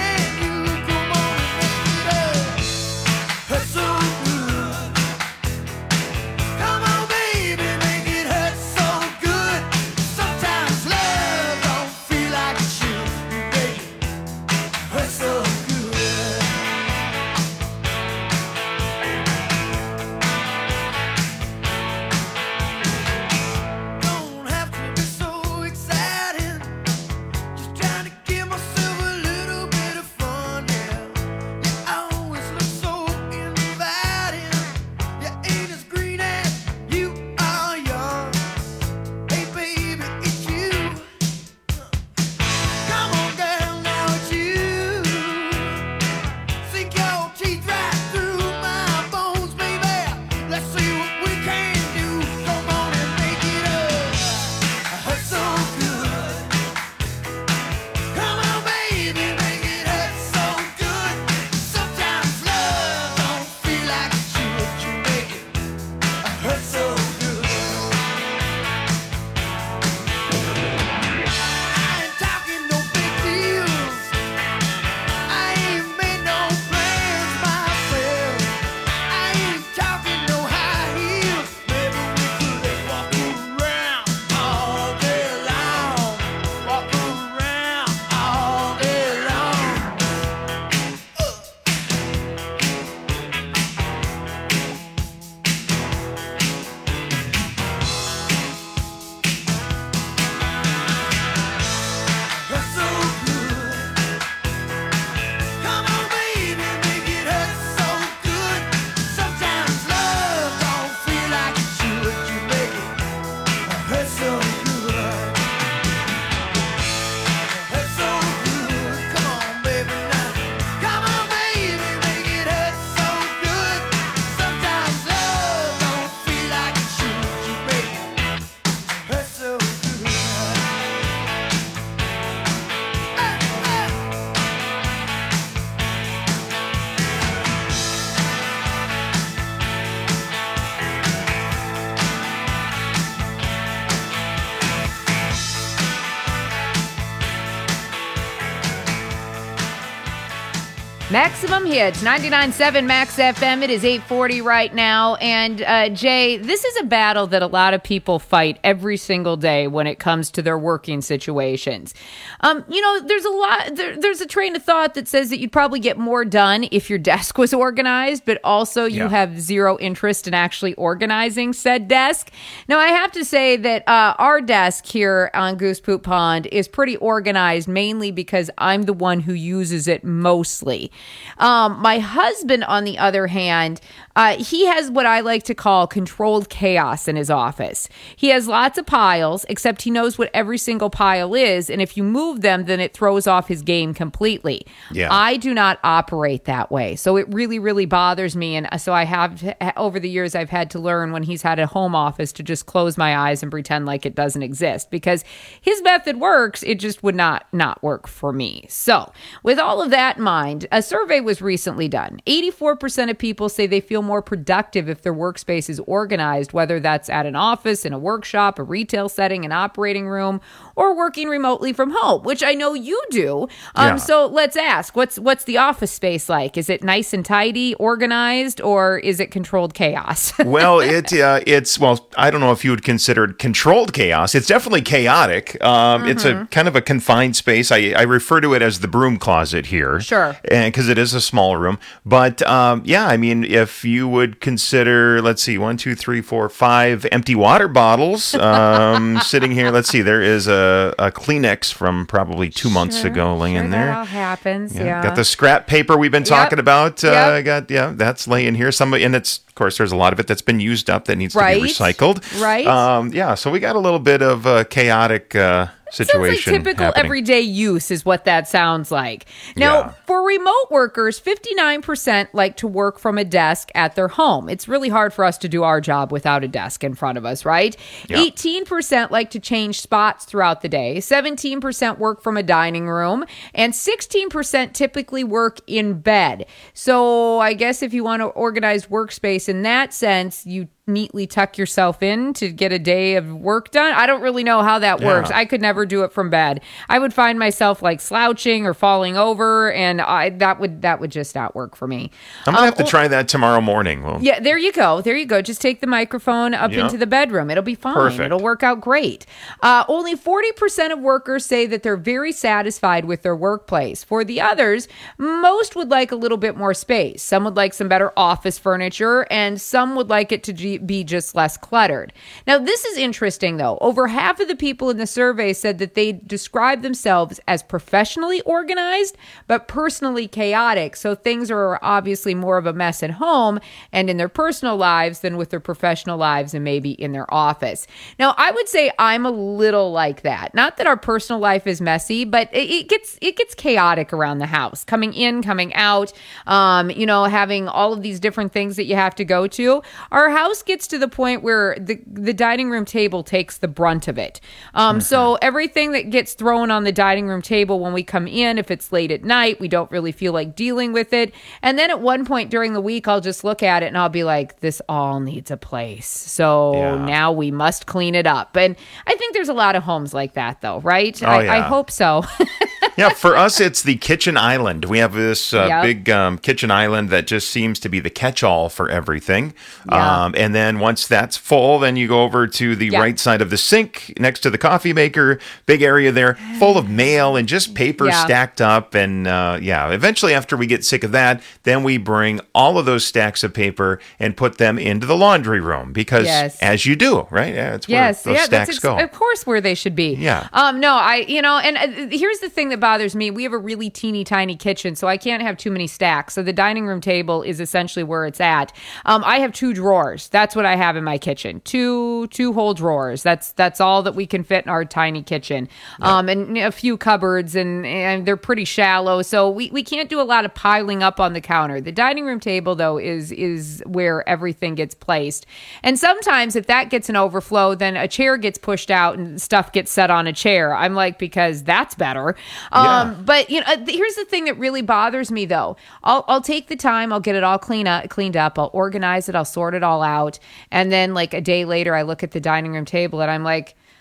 Maximum Hits, ninety-nine point seven Max F M. It is eight forty right now. And uh, Jay, this is a battle that a lot of people fight every single day when it comes to their working situations. Um, you know, there's a lot, there, there's a train of thought that says that you'd probably get more done if your desk was organized, but also you Yeah. have zero interest in actually organizing said desk. Now, I have to say that uh, our desk here on Goose Poop Pond is pretty organized, mainly because I'm the one who uses it mostly. Um, my husband, on the other hand, uh, he has what I like to call controlled chaos in his office. He has lots of piles, except he knows what every single pile is, and if you move them, then it throws off his game completely. Yeah. I do not operate that way, so it really, really bothers me, and so I have, over the years, I've had to learn when he's had a home office to just close my eyes and pretend like it doesn't exist, because his method works, it just would not not work for me. So, with all of that in mind, a survey was recently done. eighty-four percent of people say they feel more productive if their workspace is organized, whether that's at an office, in a workshop, a retail setting, an operating room, or working remotely from home, which I know you do. Um, Yeah. So let's ask, what's what's the office space like? Is it nice and tidy, organized, or is it controlled chaos? well, it uh, it's well, I don't know if you would consider it controlled chaos. It's definitely chaotic. Um, It's a Mhm. kind of a confined space. I, I refer to it as the broom closet here. Sure. And because it is a small room, but um, yeah, I mean, if you would consider, let's see, one, two, three, four, five empty water bottles um, sitting here. Let's see, there is a, a Kleenex from probably two months Sure, ago laying sure, there. That all happens, yeah. Got the scrap paper we've been Yep. talking about. Uh, Yep. Got yeah, that's laying here. Some and it's of course there's a lot of it that's been used up that needs Right. to be recycled. Right. Um, yeah. So we got a little bit of a chaotic uh, situation. Sounds like typical happening. everyday use is what that sounds like. Now, Yeah. for remote workers, fifty-nine percent like to work from a desk at their home. It's really hard for us to do our job without a desk in front of us, right? Yeah. eighteen percent like to change spots throughout the day. seventeen percent work from a dining room. And sixteen percent typically work in bed. So I guess if you want an organized workspace in that sense, you neatly tuck yourself in to get a day of work done. I don't really know how that Yeah. works. I could never do it from bed. I would find myself like slouching or falling over, and I that would that would just not work for me. I'm gonna Um, have to try that tomorrow morning. Well, yeah, there you go. There you go. Just take the microphone up Yeah. into the bedroom. It'll be fine. Perfect. It'll work out great. Uh, only forty percent of workers say that they're very satisfied with their workplace. For the others, most would like a little bit more space. Some would like some better office furniture, and some would like it to g- be just less cluttered. Now, this is interesting, though. Over half of the people in the survey said that they describe themselves as professionally organized, but personally chaotic. So things are obviously more of a mess at home and in their personal lives than with their professional lives and maybe in their office. Now, I would say I'm a little like that. Not that our personal life is messy, but it, it gets it gets chaotic around the house, coming in, coming out, um, you know, having all of these different things that you have to go to. Our house gets to the point where the, the dining room table takes the brunt of it. Um, Mm-hmm. So everything that gets thrown on the dining room table when we come in, if it's late at night, we don't really feel like dealing with it. And then at one point during the week, I'll just look at it and I'll be like, this all needs a place. So Yeah. now we must clean it up. And I think there's a lot of homes like that, though, right? Oh, I, I yeah. hope so. yeah, for us, it's the kitchen island. We have this uh, Yep. big um, kitchen island that just seems to be the catch-all for everything. Yeah. Um, and then once that's full, then you go over to the Yeah. right side of the sink next to the coffee maker. Big area there, full of mail and just paper Yeah. stacked up. And uh, yeah, eventually, after we get sick of that, then we bring all of those stacks of paper and put them into the laundry room because, Yes. as you do, right? Yeah, it's where Yes, those yeah, stacks that's ex- go. of course where they should be. Yeah. Um, no, I, you know, and uh, here's the thing that bothers me: we have a really teeny tiny kitchen, so I can't have too many stacks. So the dining room table is essentially where it's at. Um, I have two drawers. That's what I have in my kitchen. Two, two whole drawers. That's that's all that we can fit in our tiny kitchen. Um, and a few cupboards, and and they're pretty shallow, so we, we can't do a lot of piling up on the counter. The dining room table, though, is is where everything gets placed. And sometimes if that gets an overflow, then a chair gets pushed out and stuff gets set on a chair. I'm like, because that's better. Um, Yeah. But you know, uh, here's the thing that really bothers me, though. I'll I'll take the time, I'll get it all clean up, cleaned up, I'll organize it, I'll sort it all out, and then like a day later, I look at the dining room table and I'm like,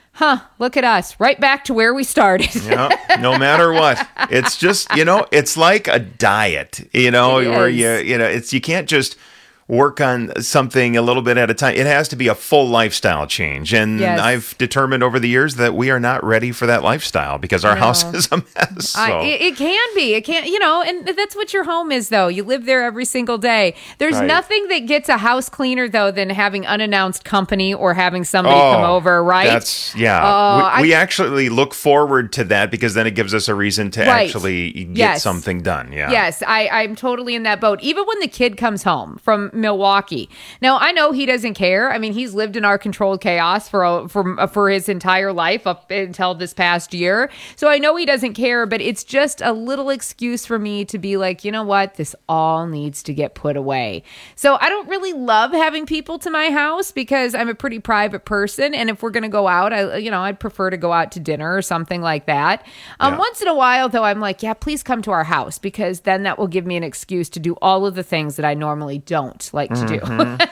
Huh, look at us, right back to where we started. Yeah, no matter what. It's just, you know, it's like a diet, you know, It where is. you, you know, it's, you can't just work on something a little bit at a time. It has to be a full lifestyle change. And Yes. I've determined over the years that we are not ready for that lifestyle because our No. house is a mess. So. I, it, it can be. It can't, you know, and that's what your home is, though. You live there every single day. There's Right. nothing that gets a house cleaner, though, than having unannounced company or having somebody Oh, come over, right? That's, yeah. Oh, we, we I- actually look forward to that because then it gives us a reason to Right. actually get Yes. something done. Yeah. Yes, I, I'm totally in that boat. Even when the kid comes home from Milwaukee. Now, I know he doesn't care. I mean, he's lived in our controlled chaos for a, for, for his entire life up until this past year. So I know he doesn't care, but it's just a little excuse for me to be like, you know what? This all needs to get put away. So I don't really love having people to my house because I'm a pretty private person. And if we're going to go out, I, you know, I'd prefer to go out to dinner or something like that. Um, Yeah. Once in a while, though, I'm like, yeah, please come to our house because then that will give me an excuse to do all of the things that I normally don't like to do. Mhm.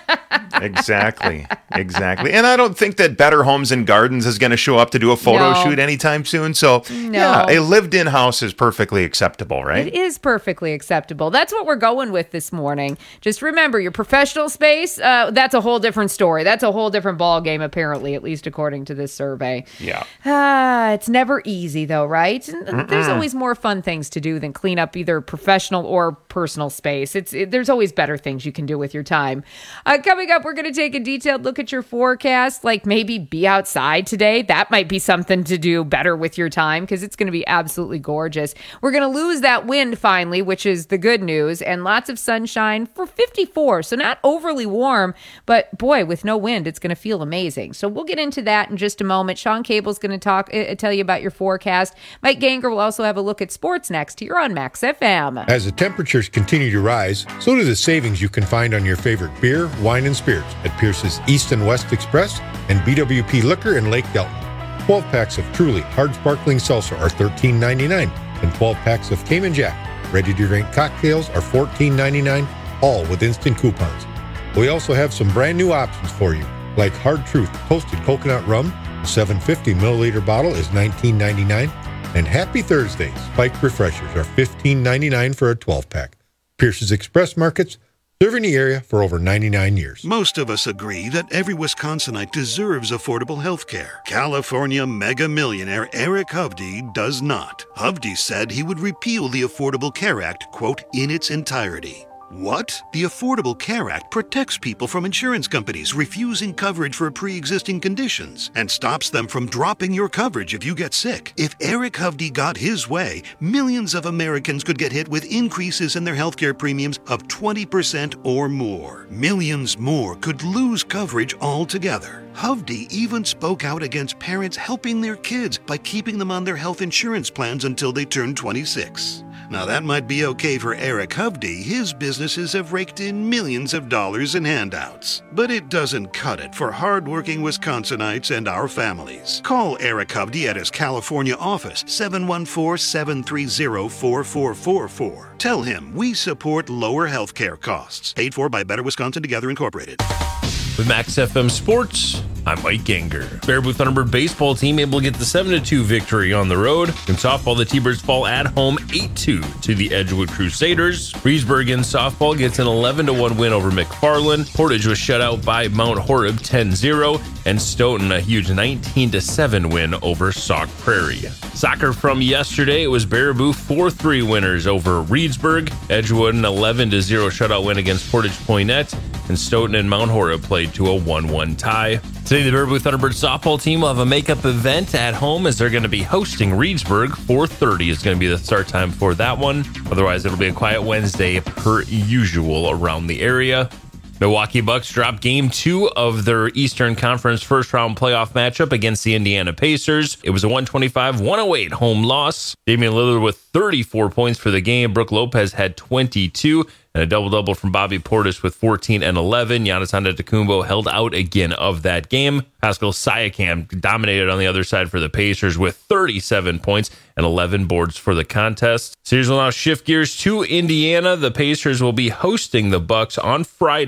Exactly. Exactly. And I don't think that Better Homes and Gardens is going to show up to do a photo No. shoot anytime soon. So, No. yeah, a lived-in house is perfectly acceptable, right? It is perfectly acceptable. That's what we're going with this morning. Just remember, your professional space, uh, that's a whole different story. That's a whole different ball game, apparently, at least according to this survey. Yeah. Ah, it's never easy, though, right? And there's Mm-mm. always more fun things to do than clean up either professional or personal space. It's it, there's always better things you can do with your time. Uh, coming up, we're going to take a detailed look at your forecast, like maybe be outside today. That might be something to do better with your time because it's going to be absolutely gorgeous. We're going to lose that wind finally, which is the good news, and lots of sunshine for fifty-four. So not overly warm, but boy, with no wind, it's going to feel amazing. So we'll get into that in just a moment. Sean Cable's going to talk, uh, tell you about your forecast. Mike Ganger will also have a look at sports next here on Max F M. As the temperatures continue to rise, so do the savings you can find on your favorite beer, wine, and spirits at Pierce's East and West Express and B W P Liquor in Lake Delton. twelve packs of Truly Hard Sparkling Seltzer are thirteen ninety-nine, and twelve packs of Cayman Jack ready-to-drink cocktails are fourteen ninety-nine, all with instant coupons. We also have some brand new options for you, like Hard Truth Toasted Coconut Rum. The seven hundred fifty milliliter bottle is nineteen ninety-nine, and Happy Thursday Spiked Refreshers are fifteen ninety-nine for a twelve pack. Pierce's Express Markets, serving the area for over ninety-nine years. Most of us agree that every Wisconsinite deserves affordable health care. California mega millionaire Eric Hovde does not. Hovde said he would repeal the Affordable Care Act, quote, in its entirety. What? The Affordable Care Act protects people from insurance companies refusing coverage for pre-existing conditions and stops them from dropping your coverage if you get sick. If Eric Hovde got his way, millions of Americans could get hit with increases in their healthcare premiums of twenty percent or more. Millions more could lose coverage altogether. Hovde even spoke out against parents helping their kids by keeping them on their health insurance plans until they turn twenty-six. Now that might be okay for Eric Hovde. His businesses have raked in millions of dollars in handouts. But it doesn't cut it for hardworking Wisconsinites and our families. Call Eric Hovde at his California office, seven one four, seven three zero, four four four four. Tell him we support lower health care costs. Paid for by Better Wisconsin Together Incorporated. With Max F M Sports, I'm Mike Ganger. Baraboo Thunderbird baseball team able to get the seven to two victory on the road. In softball, the T-Birds fall at home eight two to the Edgewood Crusaders. Reedsburg in softball gets an eleven to one win over McFarland. Portage was shut out by Mount Horeb ten zero. And Stoughton a huge nineteen to seven win over Sauk Prairie. Soccer from yesterday, it was Baraboo four three winners over Reedsburg. Edgewood an eleven to zero shutout win against Portage Poinnette. And Stoughton and Mount Horeb played to a one one tie. Today, the Baraboo Thunderbird softball team will have a makeup event at home as they're going to be hosting Reedsburg. four thirty is going to be the start time for that one. Otherwise, it'll be a quiet Wednesday per usual around the area. Milwaukee Bucks dropped game two of their Eastern Conference first round playoff matchup against the Indiana Pacers. It was a one twenty-five one oh eight home loss. Damian Lillard with thirty-four points for the game. Brooke Lopez had twenty-two. And a double-double from Bobby Portis with fourteen and eleven. Giannis Antetokounmpo held out again of that game. Pascal Siakam dominated on the other side for the Pacers with thirty-seven points and eleven boards for the contest. Series will now shift gears to Indiana. The Pacers will be hosting the Bucks on Friday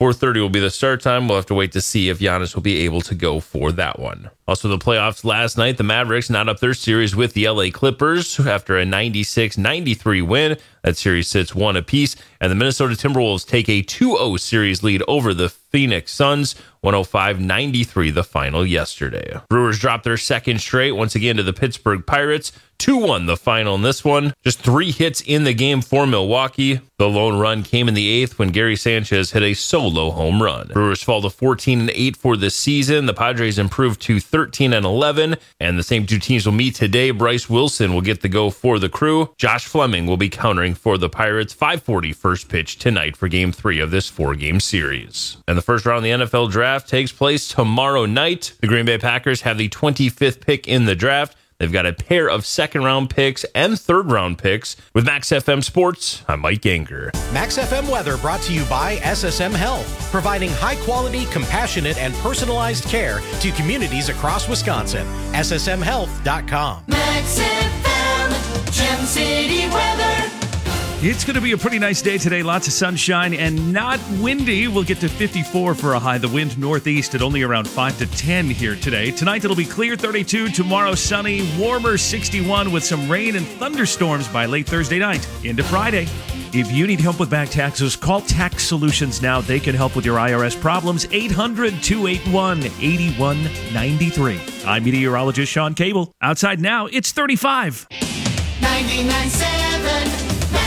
four thirty will be the start time. We'll have to wait to see if Giannis will be able to go for that one. Also, the playoffs last night, the Mavericks not up their series with the L A Clippers after a ninety-six ninety-three win. That series sits one apiece, and the Minnesota Timberwolves take a two oh series lead over the Phoenix Suns, one oh five ninety-three the final yesterday. Brewers dropped their second straight once again to the Pittsburgh Pirates, two one the final in this one. Just three hits in the game for Milwaukee. The lone run came in the eighth when Gary Sanchez hit a solo home run. Brewers fall to fourteen and eight for the season. The Padres improved to thirteen and eleven, and the same two teams will meet today. Bryce Wilson will get the go for the Crew. Josh Fleming will be countering for the Pirates. five forty first pitch tonight for game three of this four-game series. And the first round of the N F L draft takes place tomorrow night. The Green Bay Packers have the twenty-fifth pick in the draft. They've got a pair of second-round picks and third-round picks. With Max F M Sports, I'm Mike Ganger. Max F M weather brought to you by S S M Health, providing high-quality, compassionate, and personalized care to communities across Wisconsin. S S M health dot com. Max F M, Gem City weather. It's going to be a pretty nice day today. Lots of sunshine and not windy. We'll get to fifty-four for a high. The wind northeast at only around five to ten here today. Tonight it'll be clear, thirty-two. Tomorrow sunny, warmer, sixty-one with some rain and thunderstorms by late Thursday night into Friday. If you need help with back taxes, call Tax Solutions now. They can help with your I R S problems. eight hundred, two eight one, eight one nine three. I'm meteorologist Sean Cable. Outside now, it's thirty-five. ninety-nine point seven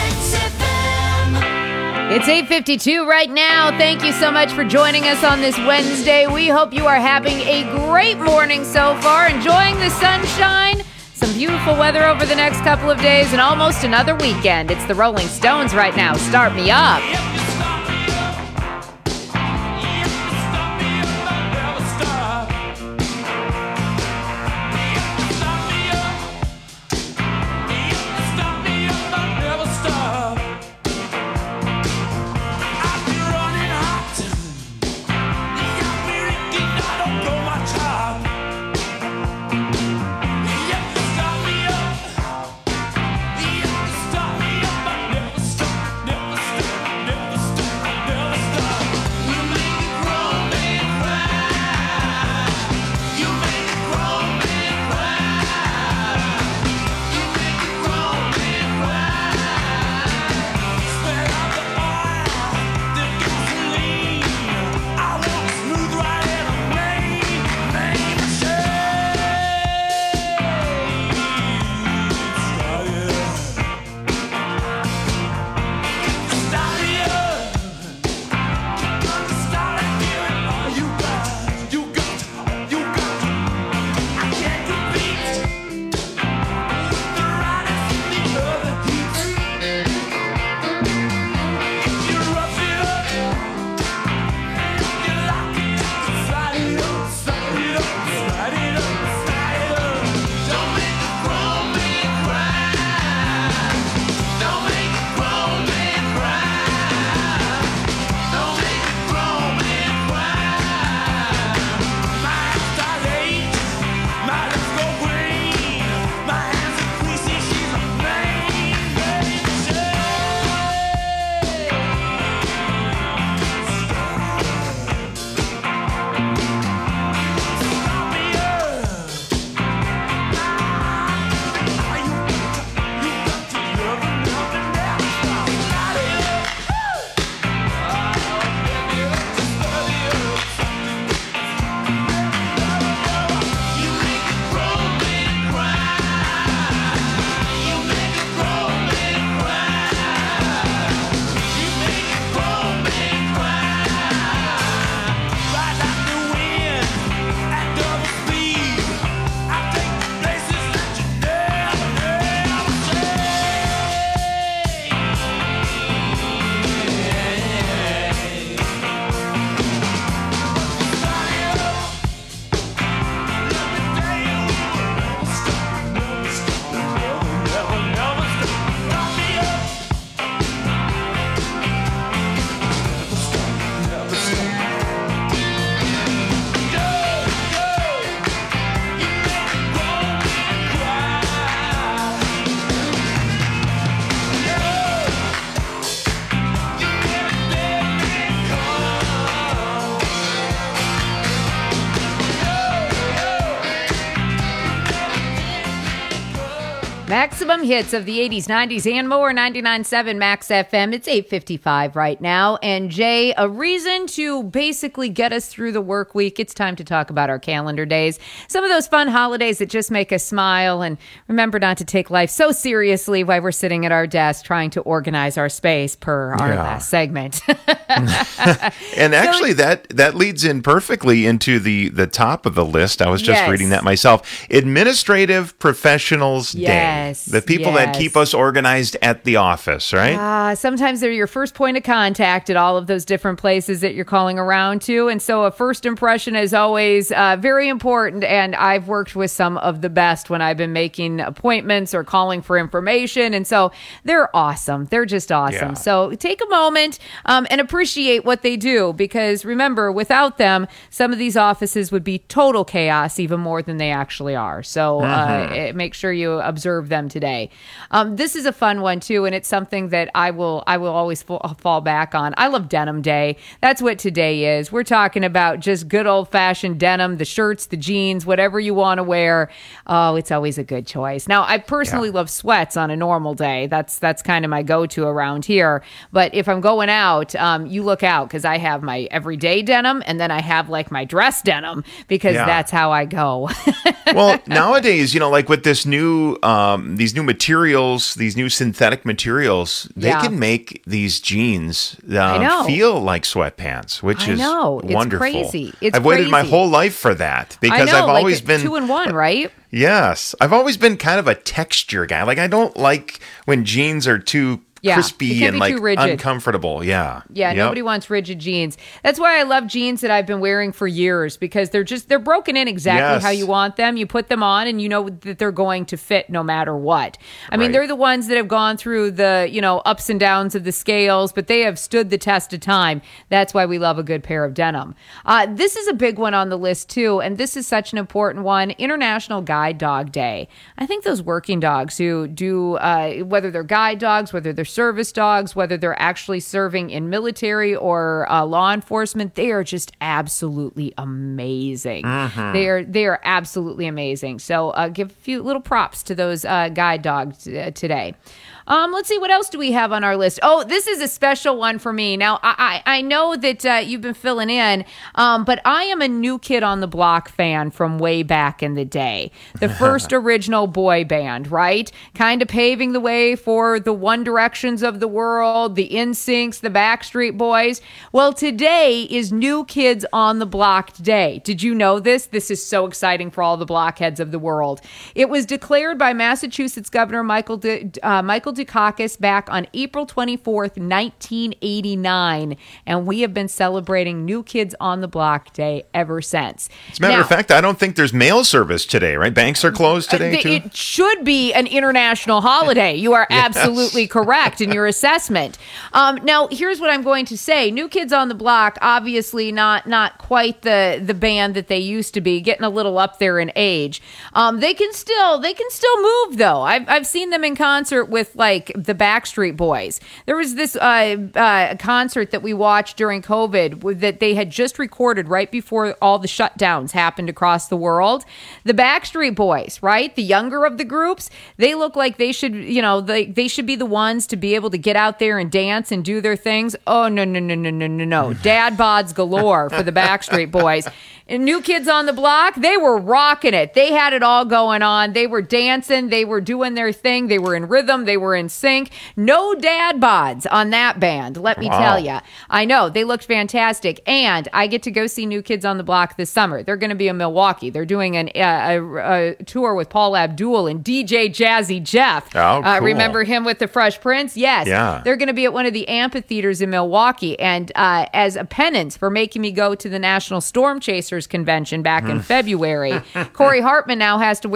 It's eight fifty-two right now. Thank you so much for joining us on this Wednesday. We hope you are having a great morning so far, enjoying the sunshine, some beautiful weather over the next couple of days, and almost another weekend. It's the Rolling Stones right now. Start me up. Maximum hits of the eighties, nineties, and more. ninety-nine point seven Max F M. It's eight fifty-five right now. And Jay, a reason to basically get us through the work week. It's time to talk about our calendar days. Some of those fun holidays that just make us smile. And remember not to take life so seriously while we're sitting at our desk trying to organize our space per our Yeah. last segment. And actually, that that leads in perfectly into the, the top of the list. I was just Yes. reading that myself. Administrative Professionals Yes, Day. The people that yes. keep us organized at the office, right? Uh, sometimes they're your first point of contact at all of those different places that you're calling around to. And so a first impression is always uh, very important. And I've worked with some of the best when I've been making appointments or calling for information. And so they're awesome. They're just awesome. Yeah. So take a moment um, and appreciate what they do, because remember, without them, some of these offices would be total chaos, even more than they actually are. So uh, Mhm. eh, make sure you observe them today. Um, this is a fun one too, and it's something that I will I will always fa- fall back on. I love Denim Day. That's what today is. We're talking about just good old fashioned denim, the shirts, the jeans, whatever you want to wear. Oh, it's always a good choice. Now, I personally love sweats on a normal day. That's that's kind of my go to around here. But if I'm going out, um, you look out, because I have my everyday denim, and then I have like my dress denim, because Yeah. that's how I go. Well, nowadays, you know, like with this new, um, these new materials, these new synthetic materials, they Yeah. can make these jeans I uh, know. feel like sweatpants, which I is know. It's wonderful. crazy. It's I've waited my crazy. whole life for that because I know, I've like always a been two in one, right? Yes, I've always been kind of a texture guy. Like I don't like when jeans are too Yeah, it crispy can't and be like too rigid. uncomfortable. Yeah, Yeah, Yep. nobody wants rigid jeans. That's why I love jeans that I've been wearing for years, because they're just they're broken in exactly Yes. how you want them. You put them on and you know that they're going to fit no matter what. I mean, Right. they're the ones that have gone through the, you know, ups and downs of the scales, but they have stood the test of time. That's why we love a good pair of denim. Uh, this is a big one on the list too, and this is such an important one. International Guide Dog Day. I think those working dogs who do, uh, whether they're guide dogs, whether they're service dogs, whether they're actually serving in military or uh, law enforcement, they are just absolutely amazing. Mhm. They are they are absolutely amazing. So uh, give a few little props to those uh, guide dogs uh, today. Um, let's see, what else do we have on our list? Oh, this is a special one for me. Now, I, I, I know that uh, you've been filling in, um, but I am a New Kid on the Block fan from way back in the day. The first original boy band, right? Kind of paving the way for the One Directions of the world, the N Syncs, the Backstreet Boys. Well, today is New Kids on the Block Day. Did you know this? This is so exciting for all the blockheads of the world. It was declared by Massachusetts Governor Michael De, uh, Michael Dukakis back on April twenty-fourth, nineteen eighty-nine, and we have been celebrating New Kids on the Block Day ever since. As a matter Now, of fact, I don't think there's mail service today, right? Banks are closed today, uh, too? It should be an international holiday. You are Yes. absolutely correct in your assessment. Um, now, here's what I'm going to say. New Kids on the Block, obviously not not quite the the band that they used to be, getting a little up there in age. Um, they can still they can still move though. I've I've seen them in concert with like the Backstreet Boys. There was this uh, uh, concert that we watched during COVID with- that they had just recorded right before all the shutdowns happened across the world. The Backstreet Boys, right? The younger of the groups, they look like they should, you know, they, they should be the ones to be able to get out there and dance and do their things. Oh, no, no, no, no, no, no, no. Dad bods galore for the Backstreet Boys. And New Kids on the Block, they were rocking it. They had it all going on. They were dancing. They were doing their thing. They were in rhythm. They were in sync. No dad bods on that band, let me Wow. tell you. I know. They looked fantastic. And I get to go see New Kids on the Block this summer. They're going to be in Milwaukee. They're doing an, uh, a, a tour with Paul Abdul and D J Jazzy Jeff. Oh, Uh, cool. remember him with the Fresh Prince? Yes. Yeah. They're going to be at one of the amphitheaters in Milwaukee. And uh, as a penance for making me go to the National Storm Chasers Convention back in February, Corey Hartman now has to wear